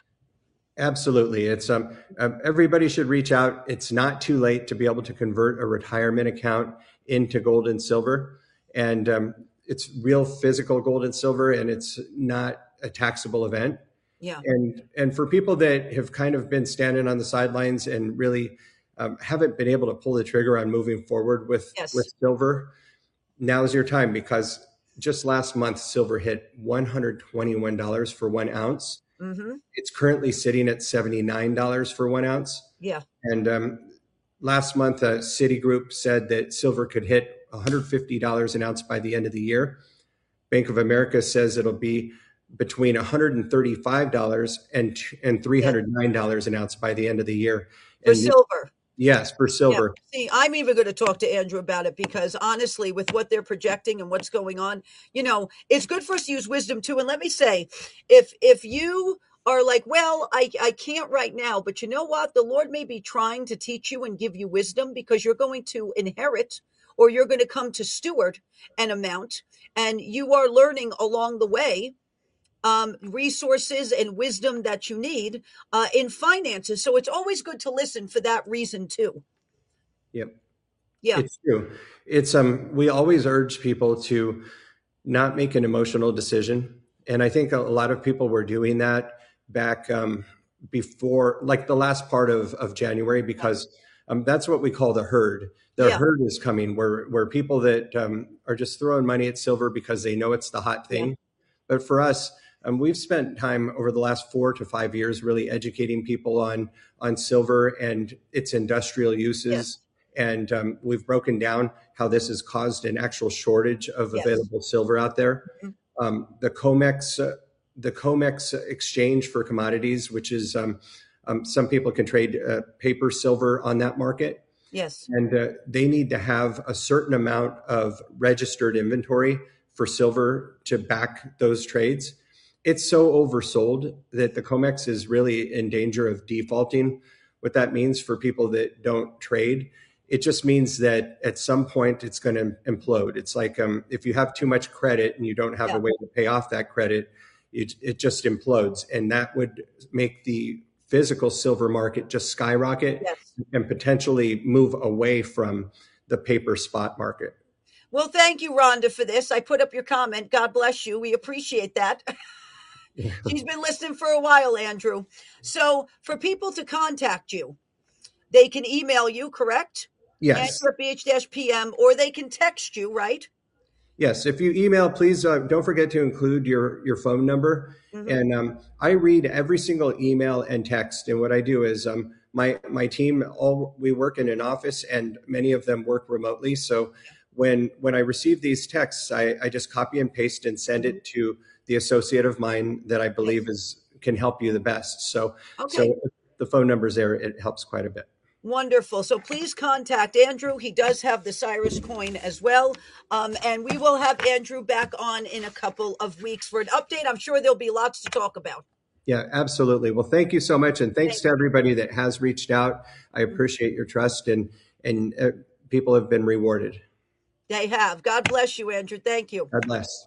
Absolutely. It's um, um, everybody should reach out. It's not too late to be able to convert a retirement account into gold and silver. And um, it's real physical gold and silver, and it's not a taxable event. Yeah. And and for people that have kind of been standing on the sidelines and really um, haven't been able to pull the trigger on moving forward with, Yes. with silver, now is your time, because just last month, silver hit one hundred twenty-one dollars for one ounce. Mm-hmm. It's currently sitting at seventy-nine dollars for one ounce. Yeah. And um, last month, uh, Citigroup said that silver could hit one hundred fifty dollars an ounce by the end of the year. Bank of America says it'll be between one hundred thirty-five dollars and, and three hundred nine dollars an ounce by the end of the year. For And silver. yes, for silver. Yeah. See, I'm even going to talk to Andrew about it, because honestly, with what they're projecting and what's going on, you know, it's good for us to use wisdom too. And let me say, if if you are like, well, I, I can't right now, but you know what? The Lord may be trying to teach you and give you wisdom, because you're going to inherit, or you're going to come to steward an amount, and you are learning along the way um, resources and wisdom that you need uh, in finances. So it's always good to listen for that reason too. Yep. Yeah. It's true. It's um we always urge people to not make an emotional decision. And I think a lot of people were doing that back um, before, like the last part of, of January, because um, that's what we call the herd. The Yeah. herd is coming, where, where people that um, are just throwing money at silver because they know it's the hot thing. Yeah. But for us, um, we've spent time over the last four to five years really educating people on, on silver and its industrial uses. Yes. And um, we've broken down how this has caused an actual shortage of Yes. available silver out there. Mhm. Um, the COMEX, uh, the COMEX exchange for commodities, which is um, um, some people can trade uh, paper silver on that market. Yes. And uh, they need to have a certain amount of registered inventory for silver to back those trades. It's so oversold that the COMEX is really in danger of defaulting. What that means for people that don't trade, it just means that at some point it's going to implode. It's like um, if you have too much credit and you don't have Yeah. a way to pay off that credit, it, it just implodes. And that would make the physical silver market just skyrocket. Yes. And potentially move away from the paper spot market. Well, thank you, Rhonda, for this. I put up your comment. God bless you. We appreciate that. Yeah. She's been listening for a while, Andrew. So for people to contact you, they can email you, correct? Yes. Andrew at B H P M, or they can text you, right? Yes. If you email, please uh, don't forget to include your, your phone number. Mhm. And um, I read every single email and text. And what I do is um, my my team, all we work in an office, and many of them work remotely. So when when I receive these texts, I, I just copy and paste and send it to the associate of mine that I believe is can help you the best. So Okay. so if the phone number's there, it helps quite a bit. Wonderful. So please contact Andrew. He does have the Cyrus coin as well. Um, and we will have Andrew back on in a couple of weeks for an update. I'm sure there'll be lots to talk about. Yeah, absolutely. Well, thank you so much. And thanks Thank to everybody that has reached out. I appreciate your trust, and, and uh, people have been rewarded. They have. God bless you, Andrew. Thank you. God bless.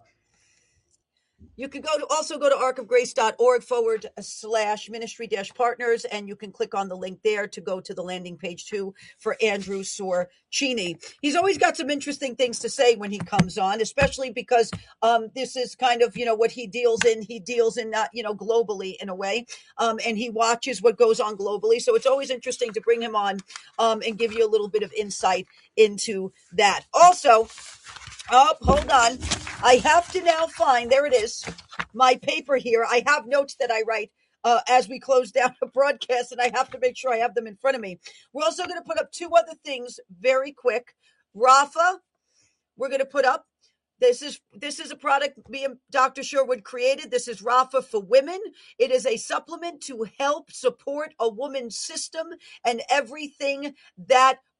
You can go to also go to arkofgrace.org forward slash ministry dash partners, and you can click on the link there to go to the landing page too for Andrew Sorcini. He's always got some interesting things to say when he comes on, especially because um, this is kind of, you know, what he deals in. He deals in, uh, you know, globally in a way, um, and he watches what goes on globally. So it's always interesting to bring him on um, and give you a little bit of insight into that. Also, oh, hold on. I have to now find, there it is, my paper here. I have notes that I write uh, as we close down the broadcast, and I have to make sure I have them in front of me. We're also going to put up two other things very quick. Rafa, we're going to put up. This is this is a product me and Doctor Sherwood created. This is Rafa for Women. It is a supplement to help support a woman's system and everything that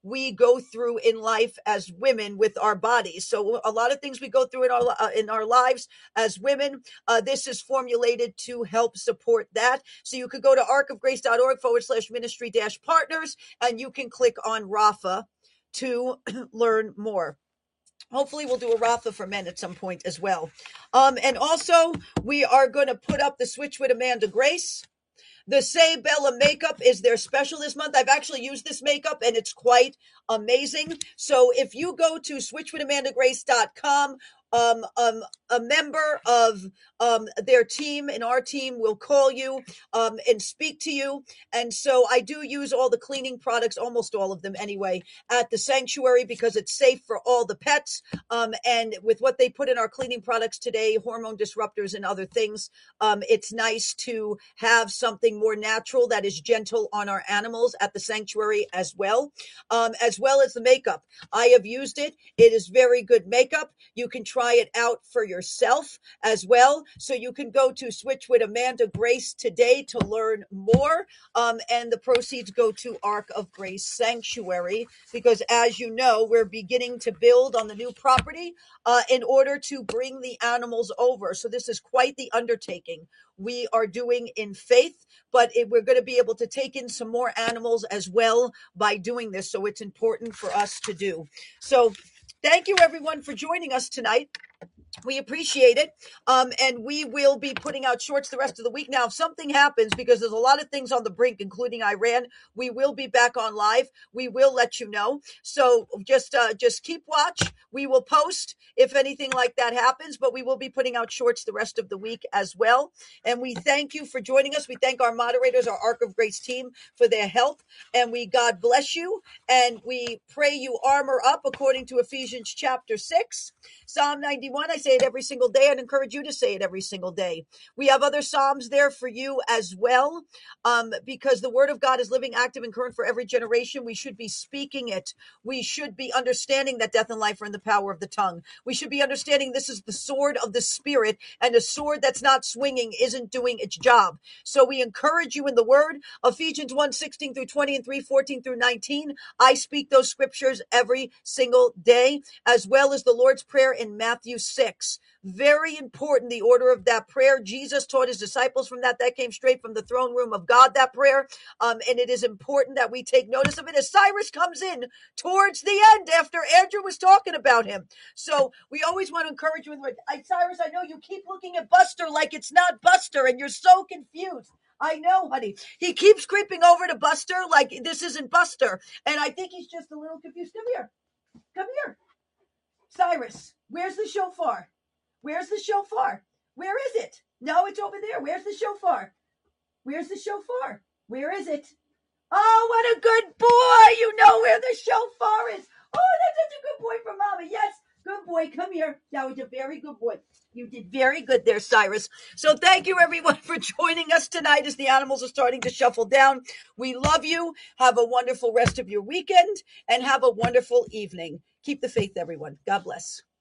we go through in life as women with our bodies. So a lot of things we go through in our uh, in our lives as women, uh, this is formulated to help support that. So you could go to arcofgrace.org forward slash ministry dash partners, and you can click on Rafa to learn more. Hopefully we'll do a Rafa for men at some point as well. Um, and also we are going to put up the Switch with Amanda Grace. The Say Bella makeup is their special this month. I've actually used this makeup and it's quite amazing. So if you go to switch with amanda grace dot com, um, um, a member of um, their team and our team will call you um, and speak to you. And so I do use all the cleaning products, almost all of them anyway, at the sanctuary because it's safe for all the pets. Um, and with what they put in our cleaning products today, hormone disruptors and other things, um, it's nice to have something more natural that is gentle on our animals at the sanctuary as well, um, as well as the makeup. I have used it. It is very good makeup. You can try it out for yourself as well. So you can go to Switch with Amanda Grace today to learn more. Um, and the proceeds go to Ark of Grace Sanctuary because, as you know, we're beginning to build on the new property uh, in order to bring the animals over. So this is quite the undertaking we are doing in faith, but it, we're going to be able to take in some more animals as well by doing this. So it's important for us to do. So thank you, everyone, for joining us tonight. We appreciate it. Um, and we will be putting out shorts the rest of the week. Now, if something happens, because there's a lot of things on the brink, including Iran, we will be back on live. We will let you know. So just, uh, just keep watch. We will post if anything like that happens, but we will be putting out shorts the rest of the week as well. And we thank you for joining us. We thank our moderators, our Ark of Grace team for their help. And we, God bless you. And we pray you armor up according to Ephesians chapter six, Psalm ninety-one. I say it every single day. I'd encourage you to say it every single day. We have other Psalms there for you as well, um, because the word of God is living, active, and current for every generation. We should be speaking it. We should be understanding that death and life are in the power of the tongue. We should be understanding this is the sword of the Spirit, and a sword that's not swinging isn't doing its job. So we encourage you in the word. Ephesians one, sixteen through twenty and three, fourteen through nineteen. I speak those scriptures every single day, as well as the Lord's Prayer in Matthew six. Very important, the order of that prayer. Jesus taught his disciples from that. That came straight from the throne room of God, that prayer. Um, and it is important that we take notice of it as Cyrus comes in towards the end after Andrew was talking about him. So we always want to encourage you. I, Cyrus, I know you keep looking at Buster like it's not Buster, and you're so confused. I know, honey. He keeps creeping over to Buster like this isn't Buster. And I think he's just a little confused. Come here. Come here. Cyrus, where's the shofar? Where's the shofar? Where is it? No, it's over there. Where's the shofar? Where's the shofar? Where is it? Oh, what a good boy. You know where the shofar is. Oh, that's such a good boy for Mama. Yes, good boy. Come here. That was a very good boy. You did very good there, Cyrus. So thank you, everyone, for joining us tonight as the animals are starting to shuffle down. We love you. Have a wonderful rest of your weekend and have a wonderful evening. Keep the faith, everyone. God bless.